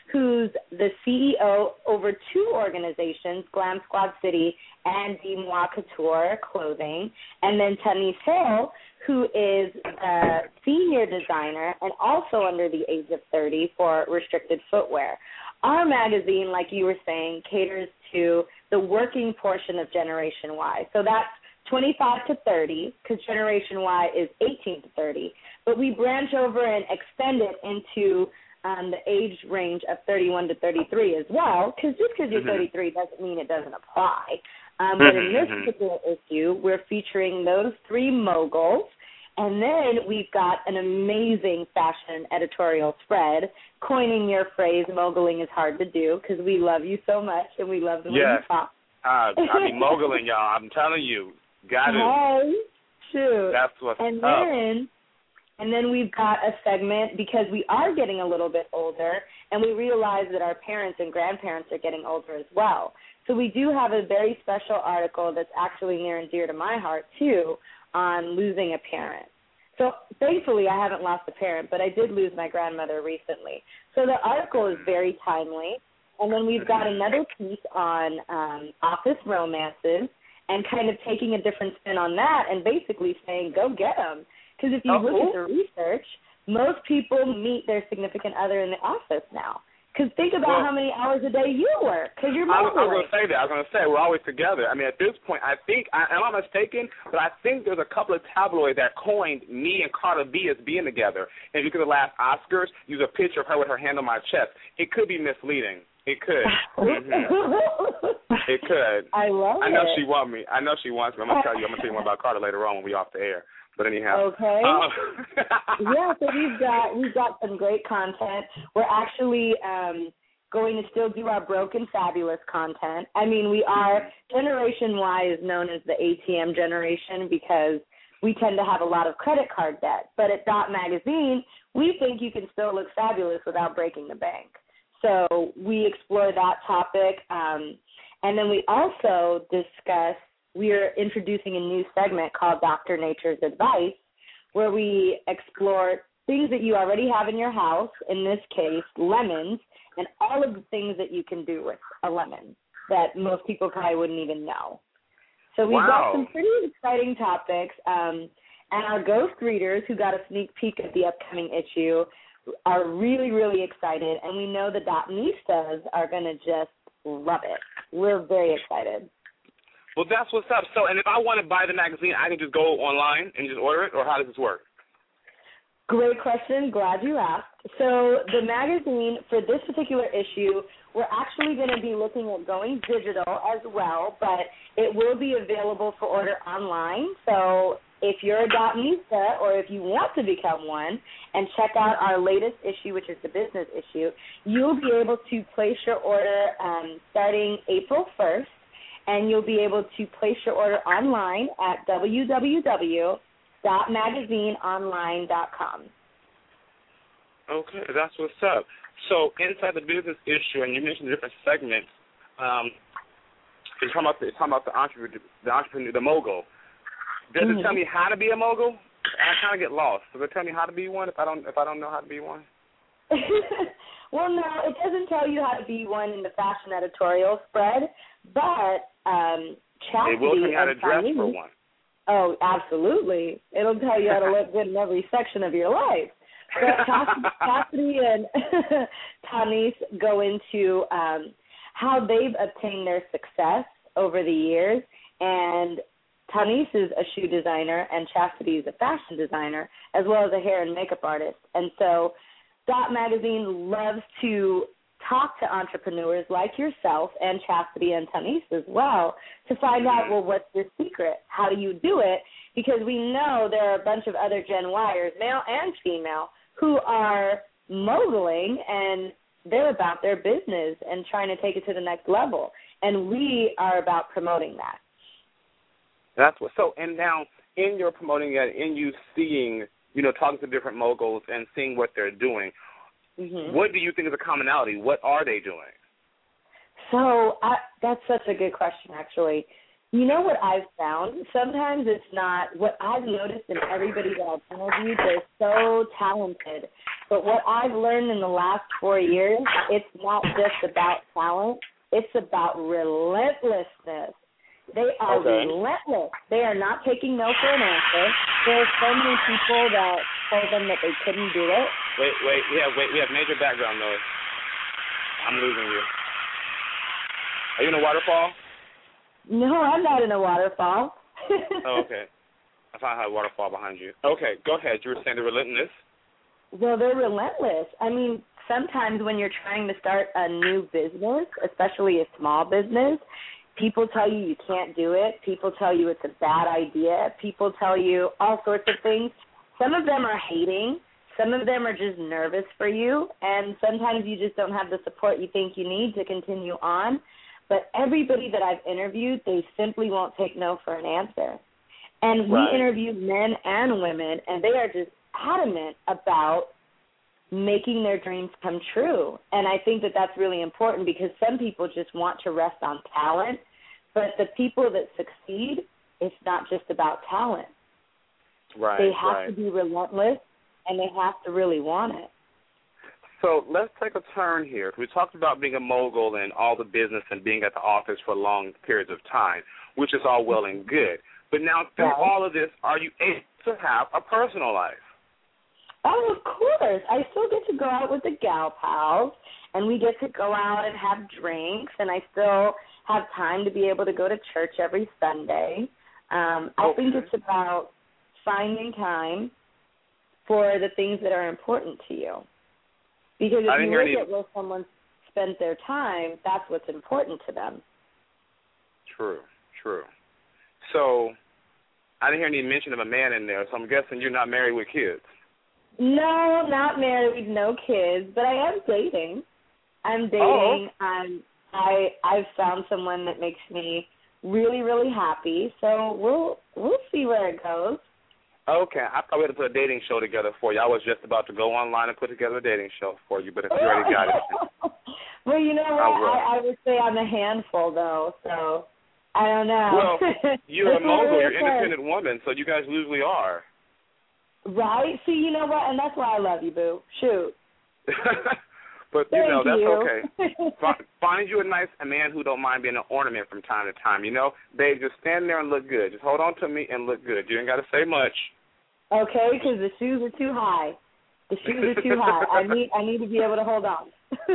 Speaker 18: who's the CEO over 2 organizations, Glam Squad City and Dimois Couture Clothing, and then Tanise Hill, who is the senior designer and also under the age of 30 for Restricted Footwear. Our magazine, like you were saying, caters to the working portion of Generation Y. So that's 25 to 30, because Generation Y is 18 to 30. But we branch over and extend it into the age range of 31 to 33 as well, because just because you're 33 doesn't mean it doesn't apply. But in this particular issue, we're featuring those 3 moguls. And then we've got an amazing fashion editorial spread, coining your phrase, moguling is hard to do, because we love you so much and we love the way you talk.
Speaker 4: I be moguling, y'all. I'm telling you. Got it.
Speaker 18: Hey, shoot.
Speaker 4: That's what's
Speaker 18: and
Speaker 4: up.
Speaker 18: And then we've got a segment, because we are getting a little bit older, and we realize that our parents and grandparents are getting older as well. So we do have a very special article that's actually near and dear to my heart, too, on losing a parent. So thankfully I haven't lost a parent, but I did lose my grandmother recently. So the article is very timely. And then we've got another piece on office romances and kind of taking a different spin on that and basically saying, go get them. Because if you look at the research, most people meet their significant other in the office now. Because think about how many hours a day you work, because you're
Speaker 4: I was going to say that. I was going to say, we're always together. I mean, at this point, I think, am I mistaken, but I think there's a couple of tabloids that coined me and Carla B as being together. And because of the last Oscars, use a picture of her with her hand on my chest. It could be misleading. It could. It could.
Speaker 18: I love it.
Speaker 4: I know she wants me. I'm going to tell you more about Carla later on when we're off the air. But anyhow.
Speaker 18: Okay. Yeah, so we've got some great content. We're actually going to still do our Broken Fabulous content. I mean, Generation Y is known as the ATM generation because we tend to have a lot of credit card debt. But at Dot Magazine, we think you can still look fabulous without breaking the bank. So we explore that topic. And then we also discuss, we are introducing a new segment called Dr. Nature's Advice, where we explore things that you already have in your house, in this case, lemons, and all of the things that you can do with a lemon that most people probably wouldn't even know. So we've got some pretty exciting topics, and our ghost readers who got a sneak peek at the upcoming issue are really, really excited, and we know the Dotnistas are going to just love it. We're very excited.
Speaker 4: Well, that's what's up. So, and if I want to buy the magazine, I can just go online and just order it, or how does this work?
Speaker 18: Great question. Glad you asked. So the magazine, for this particular issue, we're actually going to be looking at going digital as well, but it will be available for order online. So if you're a Dotnista or if you want to become one and check out our latest issue, which is the business issue, you'll be able to place your order starting April 1st. And you'll be able to place your order online at www.magazineonline.com.
Speaker 4: Okay, that's what's up. So inside the business issue, and you mentioned different segments, it's talking about the entrepreneur, the mogul. Does it tell me how to be a mogul? I kind of get lost. Does it tell me how to be one if I don't know how to be one?
Speaker 18: Well, no, it doesn't tell you how to be one in the fashion editorial spread, but Chastity
Speaker 4: it will tell you how to dress for one.
Speaker 18: Oh, absolutely. It'll tell you how to look good in every section of your life. But Chastity and Tanise go into how they've obtained their success over the years, and Tanise is a shoe designer and Chastity is a fashion designer, as well as a hair and makeup artist. And so Dot Magazine loves to talk to entrepreneurs like yourself and Chastity and Tanise as well to find out, well, what's your secret? How do you do it? Because we know there are a bunch of other Gen Yers, male and female, who are moguling and they're about their business and trying to take it to the next level. And we are about promoting that.
Speaker 4: That's what. So, and now in your promoting it, in you seeing, talking to different moguls and seeing what they're doing, what do you think is a commonality? What are they doing?
Speaker 18: So that's such a good question, actually. You know what I've found? Sometimes it's not what I've noticed in everybody that I've interviewed. They're so talented. But what I've learned in the last 4 years, it's not just about talent. It's about relentlessness. They are relentless. They are not taking no for an answer. There are so many people that told them that they couldn't do it.
Speaker 4: Wait. We have major background noise. I'm losing you. Are you in a waterfall?
Speaker 18: No, I'm not in a waterfall.
Speaker 4: Oh, okay. I thought I had a waterfall behind you. Okay, go ahead. You were saying the relentless?
Speaker 18: Well, they're relentless. I mean, sometimes when you're trying to start a new business, especially a small business, people tell you can't do it. People tell you it's a bad idea. People tell you all sorts of things. Some of them are hating. Some of them are just nervous for you. And sometimes you just don't have the support you think you need to continue on. But everybody that I've interviewed, they simply won't take no for an answer. And we interview men and women, and they are just adamant about making their dreams come true. And I think that that's really important because some people just want to rest on talent, but the people that succeed, it's not just about talent.
Speaker 4: Right.
Speaker 18: They have to be relentless, and they have to really want it.
Speaker 4: So let's take a turn here. We talked about being a mogul and all the business and being at the office for long periods of time, which is all well and good. But now through all of this, are you able to have a personal life?
Speaker 18: Oh, of course. I still get to go out with the gal pals, and we get to go out and have drinks, and I still have time to be able to go to church every Sunday. I think it's about finding time for the things that are important to you. Because if you look at where someone spent their time, that's what's important to them.
Speaker 4: True. So I didn't hear any mention of a man in there, so I'm guessing you're not married with kids.
Speaker 18: No, not married, no kids, but I am dating. I'm dating. I've found someone that makes me really, really happy, so we'll see where it goes.
Speaker 4: Okay, I thought we had to put a dating show together for you. I was just about to go online and put together a dating show for you, but if you already got it.
Speaker 18: Well, you know what? I would say I'm a handful, though, so I don't know.
Speaker 4: Well, you're a mogul. You're an independent woman, so you guys usually are.
Speaker 18: Right? See, you know what? And that's why I love you, boo. Shoot.
Speaker 4: But, that's okay. Find you a man who don't mind being an ornament from time to time. Babe, just stand there and look good. Just hold on to me and look good. You ain't got to say much.
Speaker 18: Okay, because the shoes are too high. The shoes are too high. I need to be able to hold on.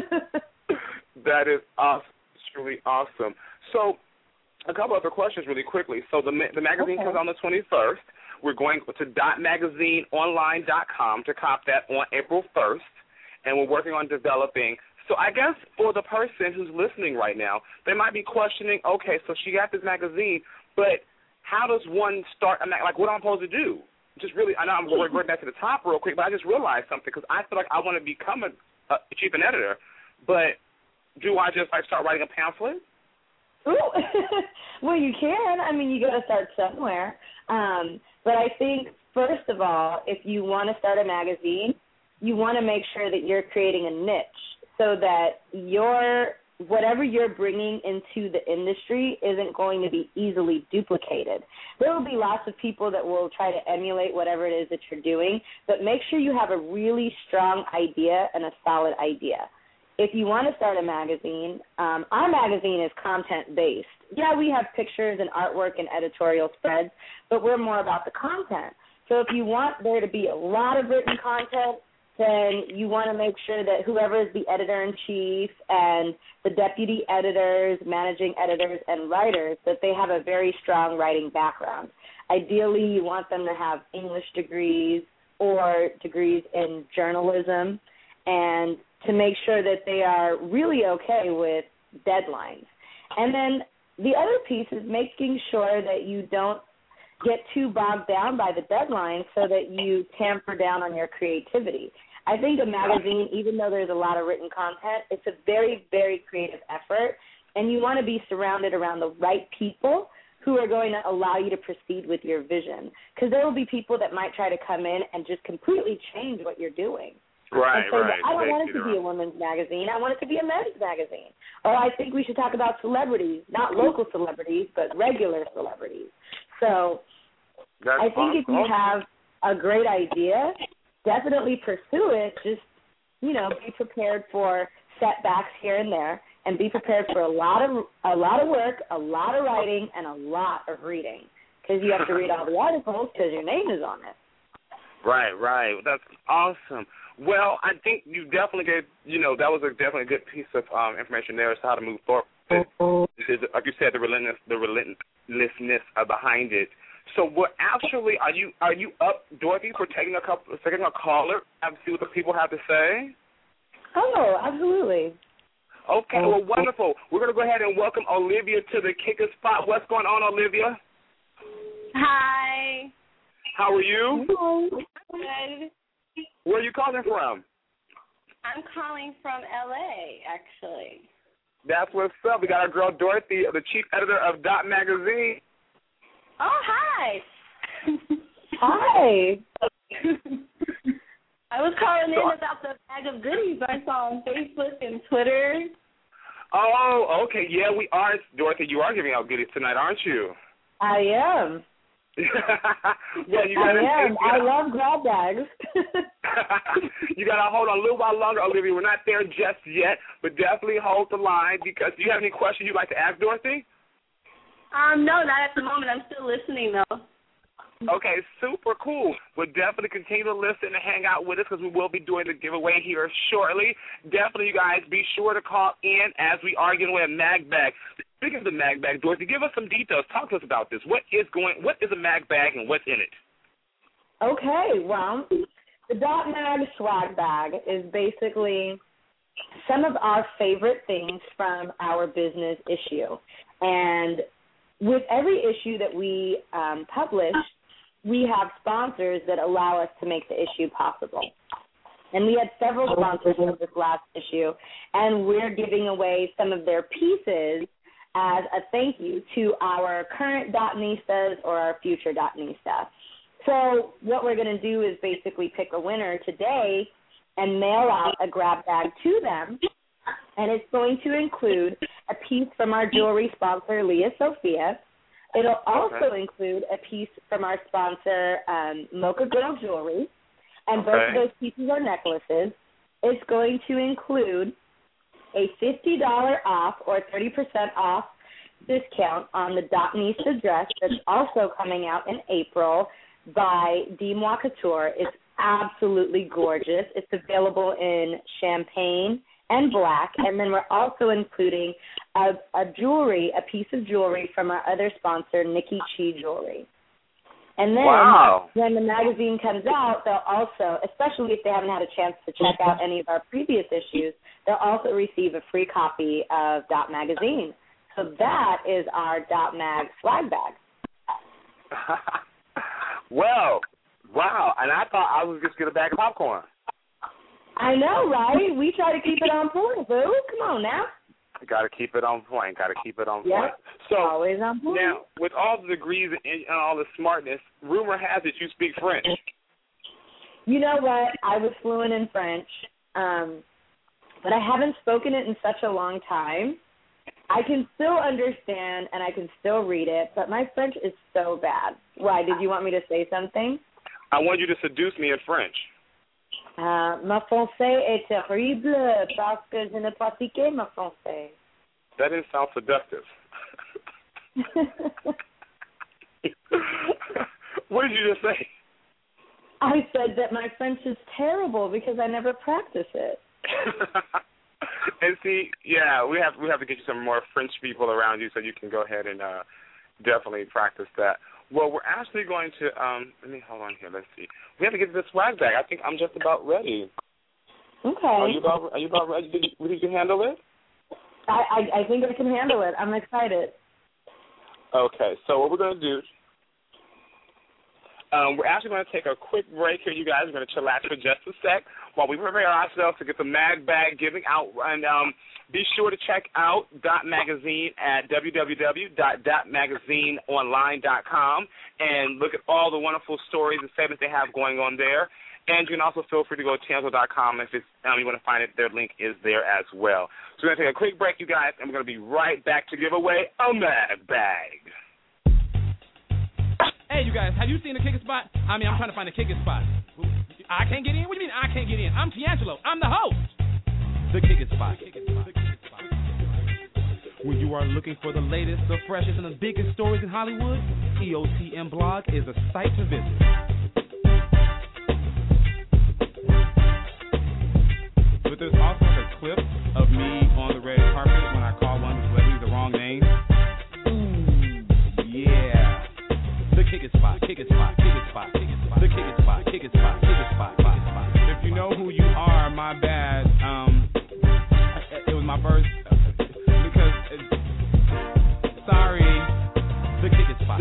Speaker 4: That is awesome. It's really awesome. So, a couple other questions really quickly. So, the magazine comes on the 21st. We're going to .magazineonline.com to cop that on April 1st. And we're working on developing. So I guess for the person who's listening right now, they might be questioning, okay, so she got this magazine, but how does one start, like what am I supposed to do? Just really, I know I'm going back to the top real quick, but I just realized something because I feel like I want to become a chief editor, but do I just start writing a pamphlet?
Speaker 18: Ooh. Well, you can. I mean, you got to start somewhere. But I think, first of all, if you want to start a magazine, you want to make sure that you're creating a niche so that whatever you're bringing into the industry isn't going to be easily duplicated. There will be lots of people that will try to emulate whatever it is that you're doing, but make sure you have a really strong idea and a solid idea. If you want to start a magazine, our magazine is content-based. Yeah, we have pictures and artwork and editorial spreads, but we're more about the content. So if you want there to be a lot of written content, then you want to make sure that whoever is the editor-in-chief and the deputy editors, managing editors, and writers, that they have a very strong writing background. Ideally, you want them to have English degrees or degrees in journalism, and to make sure that they are really okay with deadlines. And then the other piece is making sure that you don't get too bogged down by the deadline so that you tamper down on your creativity. I think a magazine, even though there's a lot of written content, it's a very, very creative effort, and you want to be surrounded around the right people who are going to allow you to proceed with your vision. Because there will be people that might try to come in and just completely change what you're doing.
Speaker 4: Right,
Speaker 18: and say,
Speaker 4: right.
Speaker 18: I don't want it to be a women's magazine. I want it to be a men's magazine. Or I think we should talk about celebrities, not local celebrities, but regular celebrities. So I think if you have a great idea, definitely pursue it. Just, be prepared for setbacks here and there, and be prepared for a lot of work, a lot of writing, and a lot of reading, because you have to read all the articles because your name is on it.
Speaker 4: Right. That's awesome. Well, I think you definitely gave, that was definitely a good piece of information there as to how to move forward. Like you said, the relentlessness behind it. So, actually, are you up, Dorothy, for taking a caller and see what the people have to say?
Speaker 18: Oh, absolutely.
Speaker 4: Okay, well, wonderful. We're going to go ahead and welcome Olivia to the Kicker Spot. What's going on, Olivia?
Speaker 19: Hi.
Speaker 4: How are you?
Speaker 19: Good.
Speaker 4: Where are you calling from?
Speaker 19: I'm calling from L.A., actually.
Speaker 4: That's what's up. We got our girl Dorothy, the chief editor of Dot Magazine.
Speaker 19: Oh, hi.
Speaker 18: Hi.
Speaker 19: I was calling in about the bag of goodies I saw on Facebook and Twitter.
Speaker 4: Oh, okay. Yeah, we are. Dorothy, you are giving out goodies tonight, aren't you?
Speaker 18: I am. I love grab bags.
Speaker 4: You got to hold on a little while longer, Olivia. We're not there just yet, but definitely hold the line, because do you have any questions you'd like to ask Dorothy?
Speaker 19: No, not at the moment. I'm still listening, though.
Speaker 4: Okay, super cool. We'll definitely continue to listen and hang out with us, because we will be doing the giveaway here shortly. Definitely, you guys, be sure to call in as we are giving away a mag bag. Speaking of the mag bag, Dorothy, give us some details. Talk to us about this. What is a mag bag and what's in it?
Speaker 18: Okay, well, the Dot Mag swag bag is basically some of our favorite things from our business issue. And with every issue that we publish, we have sponsors that allow us to make the issue possible. And we had several sponsors for this last issue, and we're giving away some of their pieces as a thank you to our current Dotnistas or our future Dotnistas. So what we're going to do is basically pick a winner today and mail out a grab bag to them, and it's going to include a piece from our jewelry sponsor, Leah Sophia. It'll also include a piece from our sponsor, Mocha Girl Jewelry, and both of those pieces are necklaces. It's going to include a $50 off or 30% off discount on the Dotnista dress that's also coming out in April by Dimois Couture. It's absolutely gorgeous. It's available in champagne and black, and then we're also including a piece of jewelry from our other sponsor, Nikki Chi Jewelry. And then when the magazine comes out, they'll also, especially if they haven't had a chance to check out any of our previous issues, they'll also receive a free copy of Dot Magazine. So that is our Dot Mag swag bag.
Speaker 4: Well, wow. And I thought I was just going to get a bag of popcorn.
Speaker 18: I know, right? We try to keep it on point, boo. Come on now.
Speaker 4: Got to keep it on point.
Speaker 18: Yep.
Speaker 4: So
Speaker 18: always on point.
Speaker 4: Now, with all the degrees and all the smartness, rumor has it you speak French.
Speaker 18: You know what? I was fluent in French, but I haven't spoken it in such a long time. I can still understand and I can still read it, but my French is so bad. Why? Did you want me to say something?
Speaker 4: I want you to seduce me in French.
Speaker 18: Ma français est terrible parce que je ne pratique ma français.
Speaker 4: That didn't sound seductive. What did you just say?
Speaker 18: I said that my French is terrible because I never practice it.
Speaker 4: And see, yeah, we have to get you some more French people around you so you can go ahead and definitely practice that. Well, we're actually going to hold on here. Let's see. We have to get to the swag bag. I think I'm just about ready.
Speaker 18: Okay.
Speaker 4: Are you about ready? Did you can handle it?
Speaker 18: I think I can handle it. I'm excited.
Speaker 4: Okay. So what we're going to do, we're actually going to take a quick break here, you guys. We're going to chillax for just a sec while we prepare ourselves to get the mag bag giving out. And be sure to check out Dot Magazine at www.dotmagazineonline.com and look at all the wonderful stories and segments they have going on there. And you can also feel free to go to Tiangelo.com. If it's, you want to find it, their link is there as well. So we're going to take a quick break, you guys, and we're going to be right back to give away a Mag Bag.
Speaker 2: Hey, you guys, have you seen the kicking spot? I'm trying to find the kicking spot. I can't get in? What do you mean I can't get in? I'm Tiangelo. I'm the host. The kicking spot. When you are looking for the latest, the freshest, and the biggest stories in Hollywood, EOTM Blog is a site to visit.
Speaker 3: But there's also the clip of me on the red carpet when I call one of the celebrities the wrong name.
Speaker 2: Ooh, yeah. The kicking spot. The kicking spot.
Speaker 3: If you know who you are, my bad. It was my first. Sorry.
Speaker 2: The kicking spot.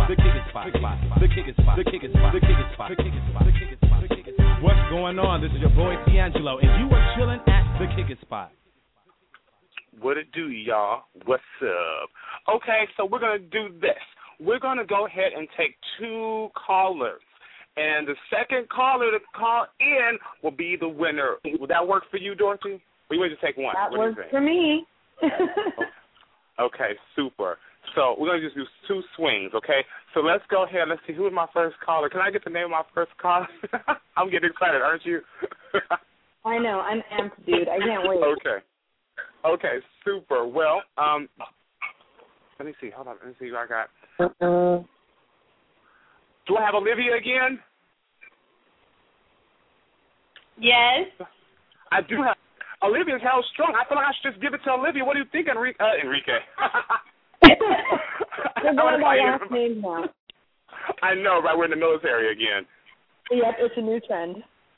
Speaker 3: What's going on? This is your boy Tiangelo, and you are chilling at the kicking spot.
Speaker 4: What it do, y'all? What's up? Okay, so we're going to do this. We're going to go ahead and take 2 callers. And the second caller to call in will be the winner. Would that work for you, Dorothy? Or you want to just take one?
Speaker 18: That works for me.
Speaker 4: Okay, super. So we're going to just do 2 swings, okay? So let's go ahead. Let's see, who is my first caller? Can I get the name of my first caller? I'm getting excited, aren't you?
Speaker 18: I know. I'm amped, dude. I can't wait.
Speaker 4: Okay, super. Well, let me see. Hold on. Let me see who I got. Do I have Olivia again?
Speaker 19: Yes.
Speaker 4: I do have. Olivia's held strong. I feel like I should just give it to Olivia. What do you think, Enrique?
Speaker 18: We're going by last name now.
Speaker 4: I know, right? We're in the military again.
Speaker 18: Yep, it's a new trend.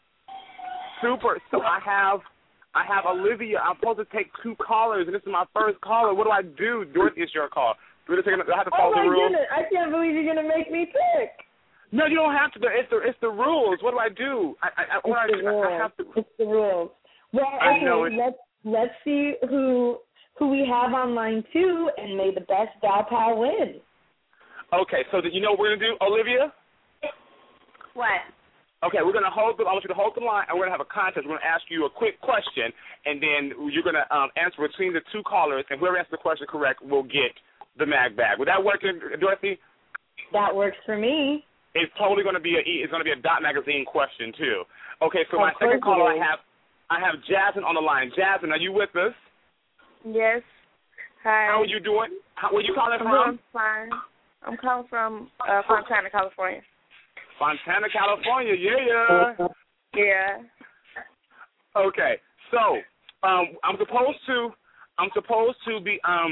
Speaker 4: Super. So I have Olivia. I'm supposed to take 2 callers, and this is my first caller. What do I do? Dorothy, it's your call. Do I have to follow the rules?
Speaker 18: Goodness. I can't believe you're going to make me pick.
Speaker 4: No, you don't have to. It's the rules. What do I do? I have to.
Speaker 18: It's the rules. Well, okay, let's see who we have on line 2, and may the best gal pal win.
Speaker 4: Okay, so you know what we're going to do, Olivia?
Speaker 19: What?
Speaker 4: Okay, I want you to hold the line, and we're going to have a contest. We're going to ask you a quick question, and then you're going to answer between the 2 callers, and whoever answers the question correct will get the Mag Bag. Would that work, Dorothy?
Speaker 18: That works for me.
Speaker 4: It's totally going to be a Dot Magazine question, too. Okay, so my second caller, I have Jasmine on the line. Jasmine, are you with us?
Speaker 20: Yes. Hi.
Speaker 4: How are you doing? Where are you calling from?
Speaker 20: I'm fine. I'm calling from Fontana, California.
Speaker 4: Fontana, California. Yeah.
Speaker 20: Yeah.
Speaker 4: Okay. So, I'm supposed to be I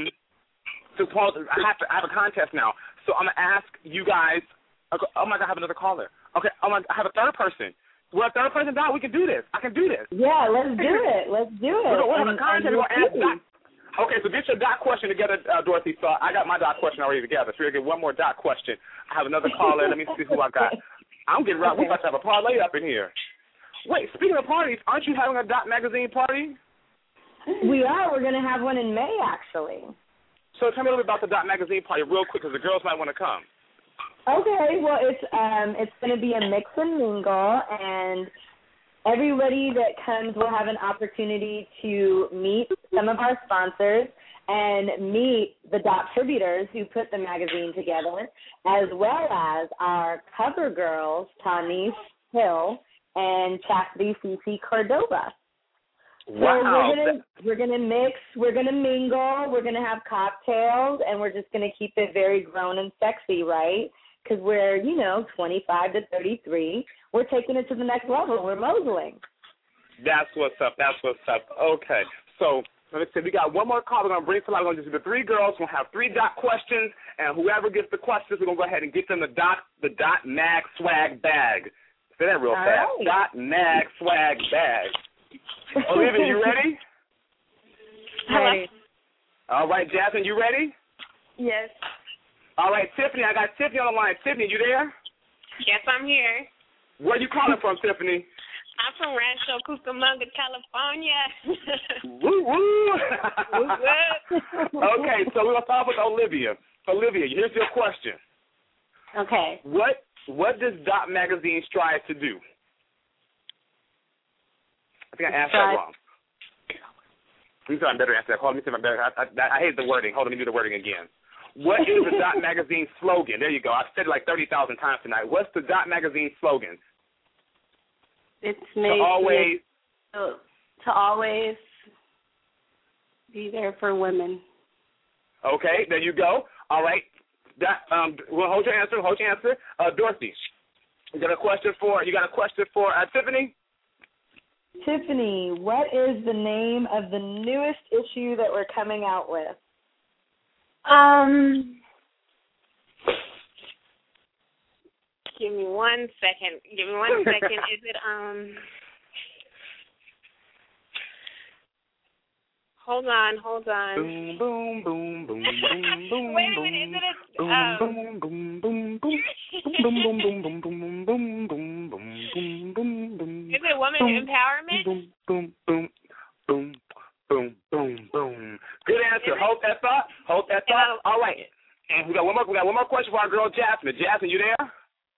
Speaker 4: have a contest now. So I'm gonna ask you guys. Oh my God, I have another caller. Okay. I have a third person. We're a third person down. We can do this. I can do this.
Speaker 18: Yeah, let's do it. We'll have a contest. We'll ask Dot.
Speaker 4: Okay, so get your Dot question together, Dorothy. So I got my Dot question already together. So we're going to get one more Dot question. I have another caller. Let me see who I got. I'm getting right. We're about to have a parlay up in here. Wait, speaking of parties, aren't you having a Dot Magazine party?
Speaker 18: We are. We're going to have one in May, actually.
Speaker 4: So tell me a little bit about the Dot Magazine party real quick, because the girls might want to come.
Speaker 18: Okay, well, it's going to be a mix and mingle, and everybody that comes will have an opportunity to meet some of our sponsors and meet the Dot Tributers who put the magazine together, as well as our cover girls, Tanise Hill and Chastity Cece Cordova.
Speaker 4: Wow.
Speaker 18: So we're gonna mix, we're gonna mingle, we're gonna have cocktails, and we're just gonna keep it very grown and sexy, right? Because we're 25 to 33. We're taking it to the next level. We're moseling.
Speaker 4: That's what's up. Okay, so let me see. We got one more call. We're gonna bring somebody. We're gonna just do the 3 girls. We're gonna have 3 Dot questions, and whoever gets the questions, we're gonna go ahead and get them the Dot Mag Swag Bag. Say that real fast. Right. Dot Mag Swag Bag. Olivia, you ready?
Speaker 20: Hello.
Speaker 4: All right, Jasmine, you ready?
Speaker 20: Yes.
Speaker 4: All right, Tiffany, I got Tiffany on the line. Tiffany, you there?
Speaker 19: Yes, I'm here.
Speaker 4: Where are you calling from, Tiffany?
Speaker 19: I'm from Rancho Cucamonga, California.
Speaker 4: Woo, woo. Okay, so we're going to start with Olivia. Olivia, here's your question.
Speaker 18: Okay.
Speaker 4: What does Dot Magazine strive to do? think I asked that wrong. Let me see if I better answer that. Hold on, let me see if I better. I hate the wording. Hold on, let me do the wording again. What is the Dot Magazine slogan? There you go. I've said it like 30,000 times tonight. What's the Dot Magazine slogan?
Speaker 19: It's made to always be there for women.
Speaker 4: Okay, there you go. All right. That well, hold your answer. Dorothy, you got a question for Tiffany?
Speaker 18: Tiffany, what is the name of the newest issue that we're coming out with?
Speaker 20: Give me 1 second. Is it Hold on.
Speaker 4: Boom, boom, boom, boom, boom, boom.
Speaker 20: Wait a minute. Is it
Speaker 4: boom, boom, boom, boom, boom, boom, boom, boom, boom, boom, boom, boom, boom, boom.
Speaker 20: Is it women empowerment?
Speaker 4: Boom, boom, boom, boom, boom, boom, boom. Good answer. Hold that thought. All right. And we got one more question for our girl Jasmine. Jasmine, you there?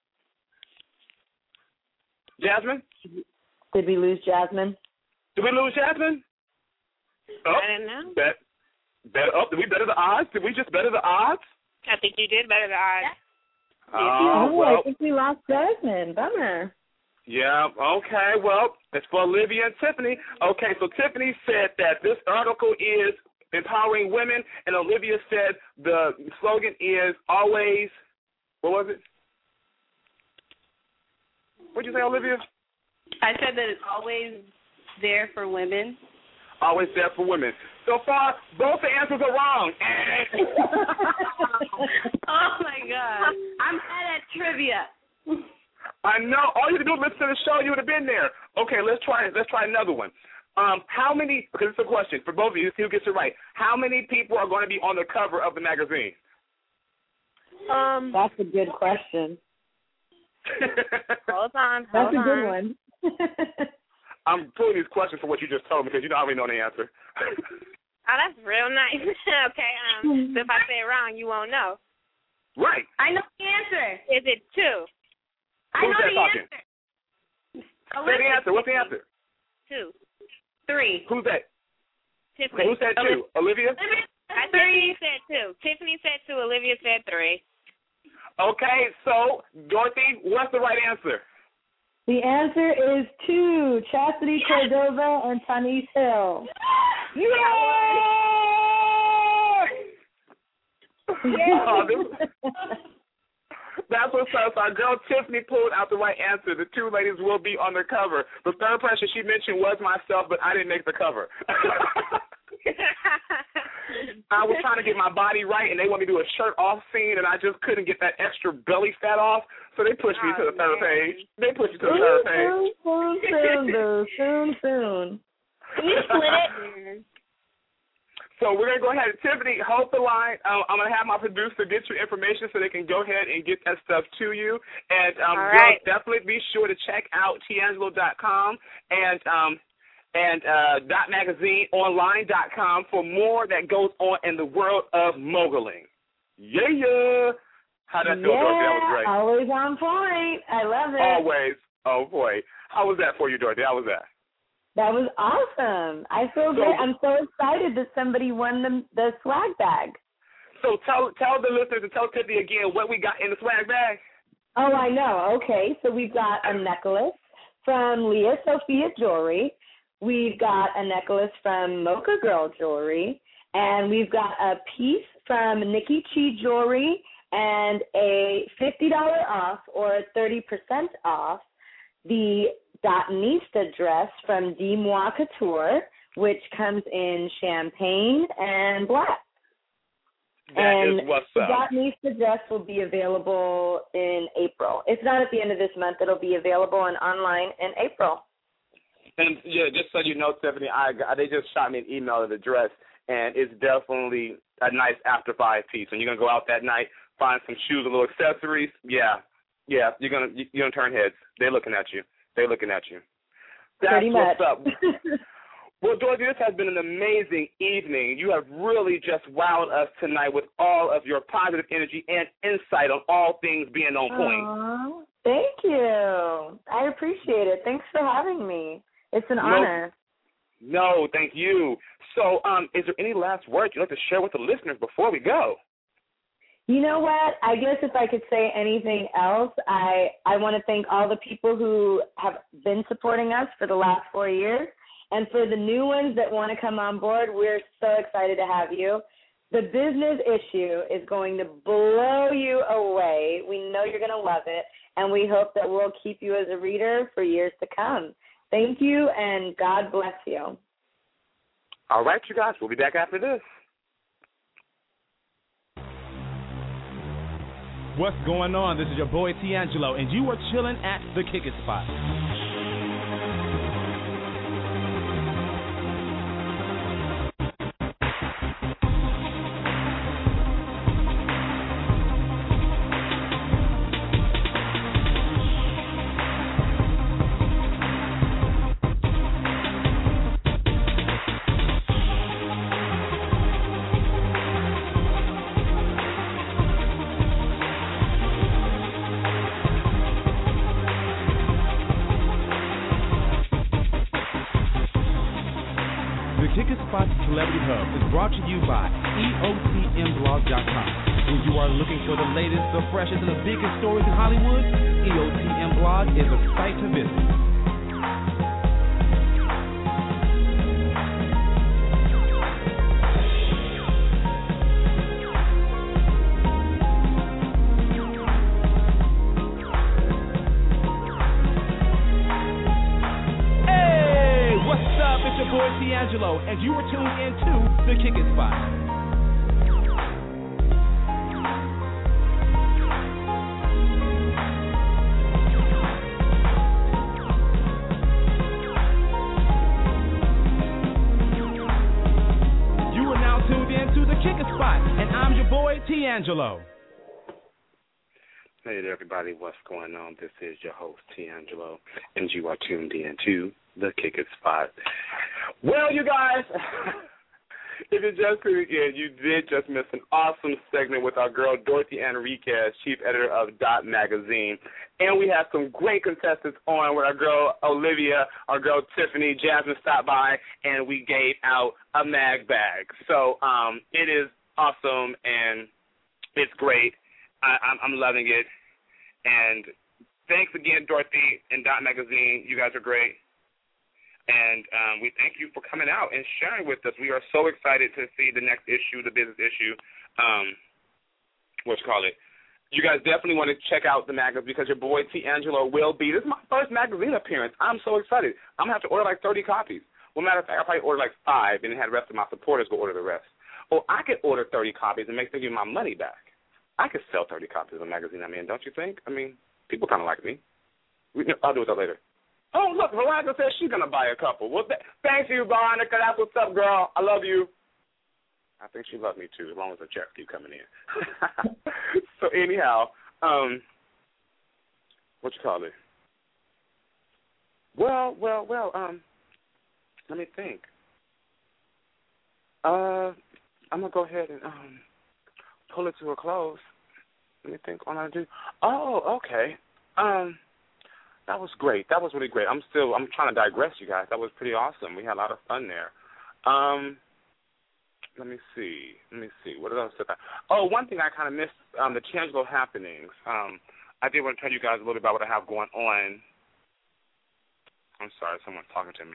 Speaker 4: Jasmine?
Speaker 18: Did we lose Jasmine?
Speaker 4: Did we lose Jasmine? Oh,
Speaker 20: I don't know.
Speaker 4: Did we better the odds? Did we just better the odds?
Speaker 20: I think you did better the odds.
Speaker 4: Well,
Speaker 18: I think we lost Jasmine. Bummer.
Speaker 4: Yeah, okay. Well, it's for Olivia and Tiffany. Okay, so Tiffany said that this article is empowering women, and Olivia said the slogan is always, what was it? What did you say, Olivia?
Speaker 19: I said that it's always there for women.
Speaker 4: Always there for women. So far, both the answers are wrong.
Speaker 19: Oh, my God. I'm bad at trivia.
Speaker 4: I know. All you had to do was listen to the show. You would have been there. Okay, let's try another one. How many, because it's a question for both of you, see who gets it right. How many people are going to be on the cover of the magazine?
Speaker 18: That's a good question.
Speaker 20: Hold on.
Speaker 18: That's a good one.
Speaker 4: I'm pulling these questions for what you just told me because you already know the answer.
Speaker 20: Oh, that's real nice. Okay, so if I say it wrong, you won't know.
Speaker 4: Right.
Speaker 19: I know the answer.
Speaker 20: Is it 2?
Speaker 19: I know the
Speaker 4: talking?
Speaker 19: answer.
Speaker 4: Say the answer. What's the answer?
Speaker 20: 2.
Speaker 19: 3.
Speaker 4: Who's that?
Speaker 20: Tiffany.
Speaker 4: Who said 2? Olivia?
Speaker 20: Tiffany said 2. Tiffany said 2. Olivia said 3. Okay,
Speaker 4: so, Dorothy, what's the right answer?
Speaker 18: The answer is 2, Chastity Cordova and Tanice Hill.
Speaker 4: That's what's up. Our girl Tiffany pulled out the right answer. The 2 ladies will be on the cover. The third person she mentioned was myself, but I didn't make the cover. I was trying to get my body right, and they want me to do a shirt-off scene, and I just couldn't get that extra belly fat off, so they pushed me to the third page.
Speaker 18: Soon.
Speaker 20: Can you split it?
Speaker 4: So we're going to go ahead. Tiffany, hold the line. I'm going to have my producer get you information so they can go ahead and get that stuff to you. And
Speaker 20: right.
Speaker 4: Definitely be sure to check out Tiangelo.com and .magazineonline.com for more that goes on in the world of moguling. Yeah. How'd that go, Dorothy? That was great.
Speaker 18: Always on point. I love it.
Speaker 4: Always. Oh, boy. How was that for you, Dorothy? How was that?
Speaker 18: That was awesome. I feel great. I'm so excited that somebody won the swag bag.
Speaker 4: So tell the listeners and tell Tiffany again what we got in the swag bag.
Speaker 18: Oh, I know. Okay, so we've got a necklace from Leah Sophia Jewelry. We've got a necklace from Mocha Girl Jewelry. And we've got a piece from Nikki Chi Jewelry and a $50 off or 30% off the Dotnista dress from Dimois Couture, which comes in champagne and black.
Speaker 4: That is what's up.
Speaker 18: The Dotnista dress will be available in April. It's not at the end of this month. It'll be available online in April.
Speaker 4: And, yeah, just so you know, Stephanie, they just shot me an email of the dress, and it's definitely a nice after-5 piece. When you're going to go out that night, find some shoes, a little accessories, yeah, you're gonna turn heads. They're looking at you. That's
Speaker 18: pretty much.
Speaker 4: What's up. Well, Dorothy, this has been an amazing evening. You have really just wowed us tonight with all of your positive energy and insight on all things being on point.
Speaker 18: Aww, thank you. I appreciate it. Thanks for having me. It's an honor.
Speaker 4: No, thank you. So, is there any last words you'd like to share with the listeners before we go?
Speaker 18: You know what? I guess if I could say anything else, I want to thank all the people who have been supporting us for the last 4 years. And for the new ones that want to come on board, we're so excited to have you. The business issue is going to blow you away. We know you're going to love it, and we hope that we'll keep you as a reader for years to come. Thank you, and God bless you.
Speaker 4: All right, you guys. We'll be back after this.
Speaker 2: What's going on? This is your boy D'Angelo, and you are chilling at the Kick It Spot. Celebrity Hub is brought to you by EOTMblog.com. When you are looking for the latest, the freshest, and the biggest stories in Hollywood, EOTM Blog is a site to visit. Boy D'Angelo, and you are tuned into the Kick It Spot. You are now tuned into the Kick It Spot, and I'm your boy D'Angelo.
Speaker 4: Hey there, everybody. What's going on? This is your host, D'Angelo, and you are tuned into the Kick It Spot. Well, you guys, if you just tuned in, you did just miss an awesome segment with our girl, Dorothy Enriquez, chief editor of Dot Magazine. And we have some great contestants on with our girl, Olivia, our girl, Tiffany. Jasmine stopped by, and we gave out a mag bag. So it is awesome, and it's great. I'm loving it. And thanks again, Dorothy and Dot Magazine. You guys are great. And we thank you for coming out and sharing with us. We are so excited to see the next issue, the business issue. You guys definitely want to check out the magazine because your boy D'Angelo will be. This is my first magazine appearance. I'm so excited. I'm going to have to order like 30 copies. Well, matter of fact, I'll probably order like 5 and have the rest of my supporters go order the rest. Or I could order 30 copies and make them give my money back. I could sell 30 copies of a magazine, don't you think? People kind of like me. I'll do that later. Oh, look, Veronica says she's going to buy a couple. Well, thank you, Veronica. That's what's up, girl. I love you. I think she loves me, too, as long as the checks keep coming in. So, anyhow, what you call it? Well, let me think. I'm going to go ahead and pull it to a close. Let me think what I'm going to do. Oh, okay. That was great. That was really great. I'm trying to digress, you guys. That was pretty awesome. We had a lot of fun there. Let me see. What did I say? Oh, one thing I kind of missed, the D'Angelo happenings. I did want to tell you guys a little bit about what I have going on. I'm sorry, someone's talking to me.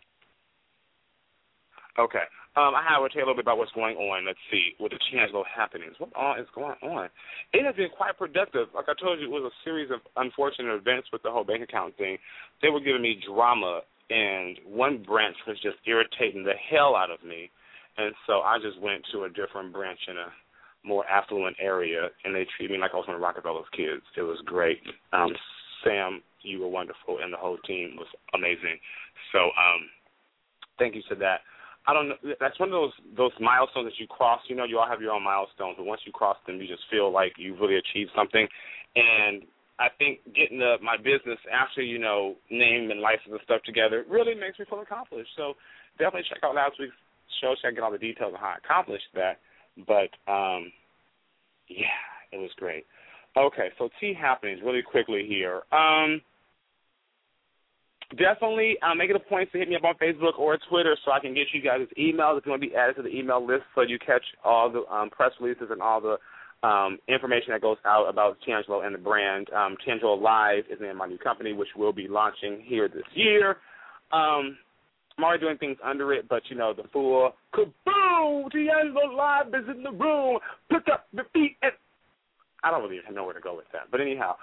Speaker 4: Okay. I have to tell you a little bit about what's going on, let's see, with the D'Angelo happenings. What all is going on? It has been quite productive. Like I told you, it was a series of unfortunate events with the whole bank account thing. They were giving me drama, and one branch was just irritating the hell out of me. And so I just went to a different branch in a more affluent area, and they treated me like I was one of Rockefeller's kids. It was great. Sam, you were wonderful, and the whole team was amazing. So thank you to that. I don't know. That's one of those milestones that you cross. You all have your own milestones, but once you cross them, you just feel like you've really achieved something. And I think getting my business after, name and license and stuff together really makes me feel accomplished. So definitely check out last week's show so I can get all the details on how I accomplished that. But, yeah, it was great. Okay, so T happenings really quickly here. definitely make it a point to hit me up on Facebook or Twitter so I can get you guys' emails if you want to be added to the email list so you catch all the press releases and all the information that goes out about D'Angelo and the brand. D'Angelo Live is the name of my new company, which will be launching here this year. I'm already doing things under it, but, the full kaboom, D'Angelo Live is in the room. Pick up the feet and I don't really know where to go with that. But anyhow,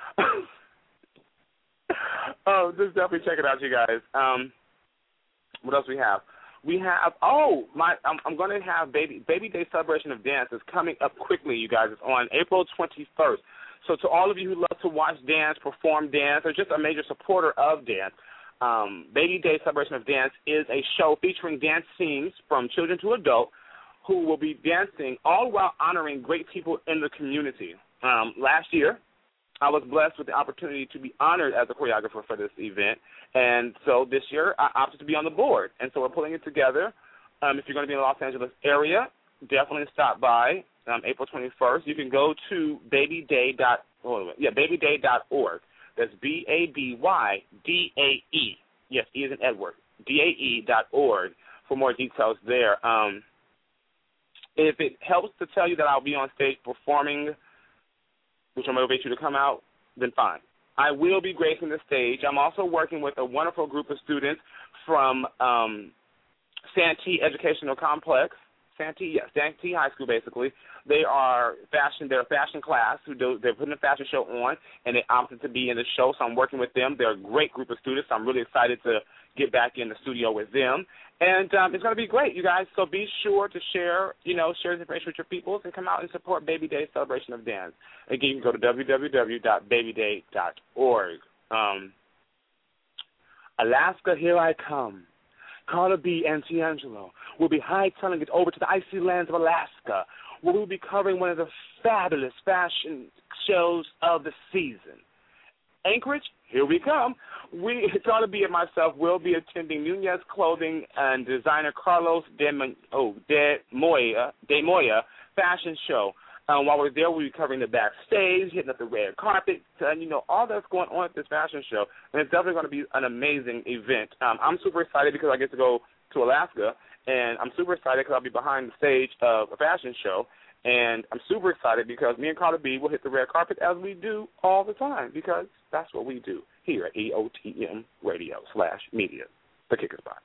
Speaker 4: just definitely check it out, you guys. What else we have? We have, I'm going to have Baby Day Celebration of Dance is coming up quickly, you guys. It's on April 21st. So to all of you who love to watch dance, perform dance, or just a major supporter of dance, Baby Day Celebration of Dance is a show featuring dance teams from children to adult who will be dancing all while honoring great people in the community. Last year, I was blessed with the opportunity to be honored as a choreographer for this event, and so this year I opted to be on the board, and so we're pulling it together. If you're going to be in the Los Angeles area, definitely stop by April 21st. You can go to babyday.org. That's BABYDAE. Yes, E is in Edward. DAE.org for more details there. If it helps to tell you that I'll be on stage performing, which will motivate you to come out, then fine. I will be gracing the stage. I'm also working with a wonderful group of students from Santee Educational Complex. Santee High School, basically. They're a fashion class. They're putting a fashion show on, and they opted to be in the show, so I'm working with them. They're a great group of students, so I'm really excited to get back in the studio with them. And it's going to be great, you guys. So be sure to share this information with your peoples and come out and support Baby Day Celebration of Dance. Again, you can go to www.babyday.org. Alaska, here I come. Carla B and D'Angelo will be hightailing it over to the icy lands of Alaska, where we'll be covering one of the fabulous fashion shows of the season. Anchorage, here we come. Carla B and myself will be attending Nunez Clothing and designer Carlos De Moya fashion show. While we're there, we'll be covering the backstage, hitting up the red carpet, and, all that's going on at this fashion show. And it's definitely going to be an amazing event. I'm super excited because I get to go to Alaska, and I'm super excited because I'll be behind the stage of a fashion show. And I'm super excited because me and Carla B will hit the red carpet as we do all the time because that's what we do here at EOTM Radio/Media, the Kicker Spot.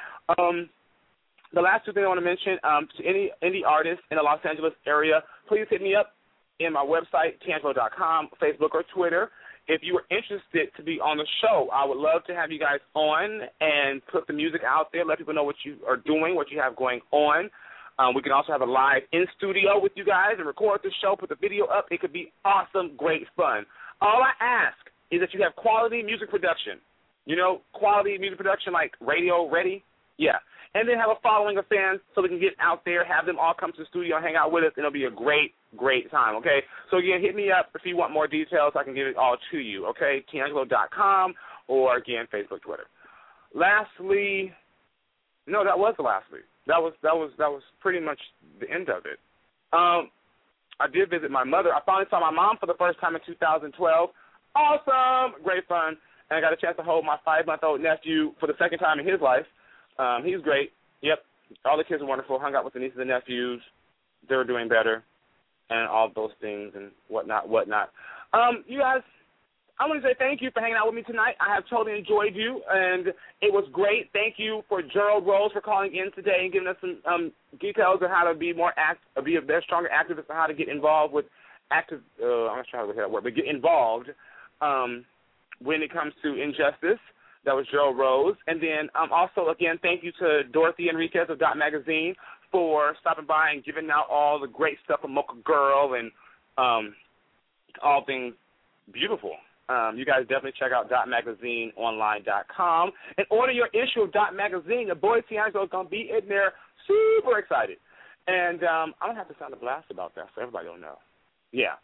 Speaker 4: The last two things I want to mention, to any indie artists in the Los Angeles area, please hit me up in my website, D'Angelo.com, Facebook, or Twitter. If you are interested to be on the show, I would love to have you guys on and put the music out there, let people know what you are doing, what you have going on. We can also have a live in-studio with you guys and record the show, put the video up. It could be awesome, great fun. All I ask is that you have quality music production. Quality music production like radio ready? Yeah. And then have a following of fans so we can get out there, have them all come to the studio and hang out with us, and it'll be a great, great time, okay? So, again, hit me up if you want more details. I can give it all to you, okay? D'Angelo.com or, again, Facebook, Twitter. Lastly, no, that was the lastly. That was pretty much the end of it. I did visit my mother. I finally saw my mom for the first time in 2012. Awesome! Great fun. And I got a chance to hold my 5-month-old nephew for the second time in his life. He's great. Yep. All the kids are wonderful. Hung out with the nieces and nephews. They were doing better. And all those things and whatnot. You guys, I want to say thank you for hanging out with me tonight. I have totally enjoyed you, and it was great. Thank you for Gerald Rose for calling in today and giving us some details on how to be a better, stronger activist, and how to get involved with I'm not sure how to say that word, but get involved when it comes to injustice. That was Gerald Rose. And then also, again, thank you to Dorothy Enriquez of Dot Magazine for stopping by and giving out all the great stuff from Mocha Girl and all things beautiful. You guys definitely check out dotmagazineonline.com and order your issue of Dot Magazine. The boy D'Angelo is going to be in there, super excited. And I'm going to have to sound a blast about that so everybody will know. Yeah.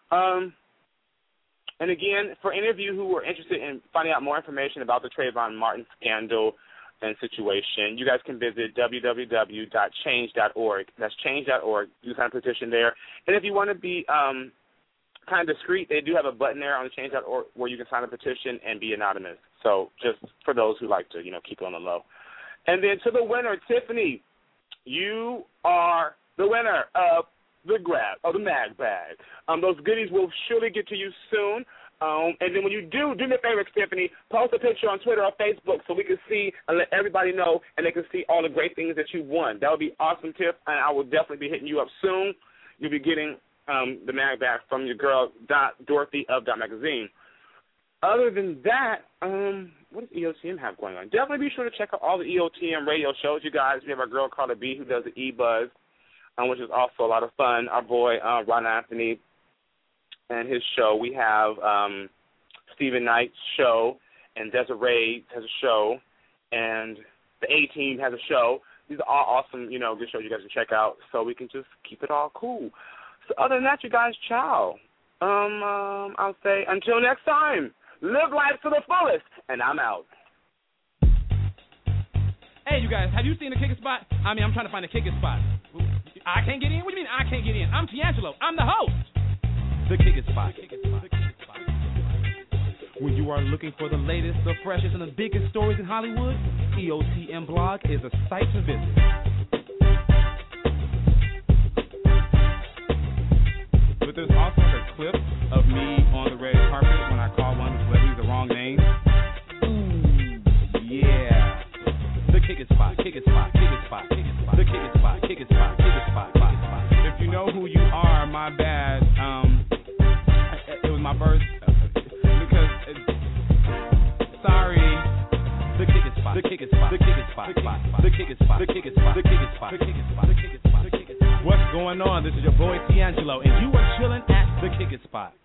Speaker 4: And again, for any of you who are interested in finding out more information about the Trayvon Martin scandal and situation, you guys can visit www.change.org. That's change.org. You can sign a petition there. And if you want to be kind of discreet, they do have a button there on the change.org where you can sign a petition and be anonymous. So just for those who like to, keep it on the low. And then to the winner, Tiffany, you are the winner of the mag bag. Those goodies will surely get to you soon. And then when you do me a favor, Tiffany, post a picture on Twitter or Facebook so we can see and let everybody know and they can see all the great things that you won. That would be awesome, Tiff, and I will definitely be hitting you up soon. You'll be getting the mag bag from your girl, Dorothy of Dot Magazine. Other than that, what does EOTM have going on? Definitely be sure to check out all the EOTM radio shows, you guys. We have our girl Carla B who does the E-Buzz, which is also a lot of fun. Our boy, Ron Anthony, and his show. We have Stephen Knight's show, and Desiree has a show, and the A-Team has a show. These are all awesome, good shows you guys can check out, so we can just keep it all cool. So other than that, you guys, ciao. I'll say until next time, live life to the fullest, and I'm out.
Speaker 2: Hey, you guys, have you seen the kicking spot? I'm trying to find a kicking spot. I can't get in? What do you mean I can't get in? I'm D'Angelo. I'm the host. The Kicking Spot. When you are looking for the latest, the freshest, and the biggest stories in Hollywood, EOTM Blog is a site to visit.
Speaker 3: But there's also a clip of me on the red carpet when I call one of the celebrities the wrong name.
Speaker 2: Ooh, yeah. The Kicking Spot, Kicking Spot, Kicking Spot, Kicking Spot, the Kicking Spot, Kicking Spot, Kicking Spot, Kicking Spot.
Speaker 3: If you know who you are, my bad. It was my birth. Sorry.
Speaker 2: The Kicking Spot, the Kicking Spot, the Kicking Spot, the Kicking Spot, the Kicking Spot, the Kicking Spot, the Kicking Spot, the Kicking Spot, the Kicking Spot.
Speaker 3: What's going on? This is your boy D'Angelo, and you are chilling at
Speaker 2: the Kicking Spot.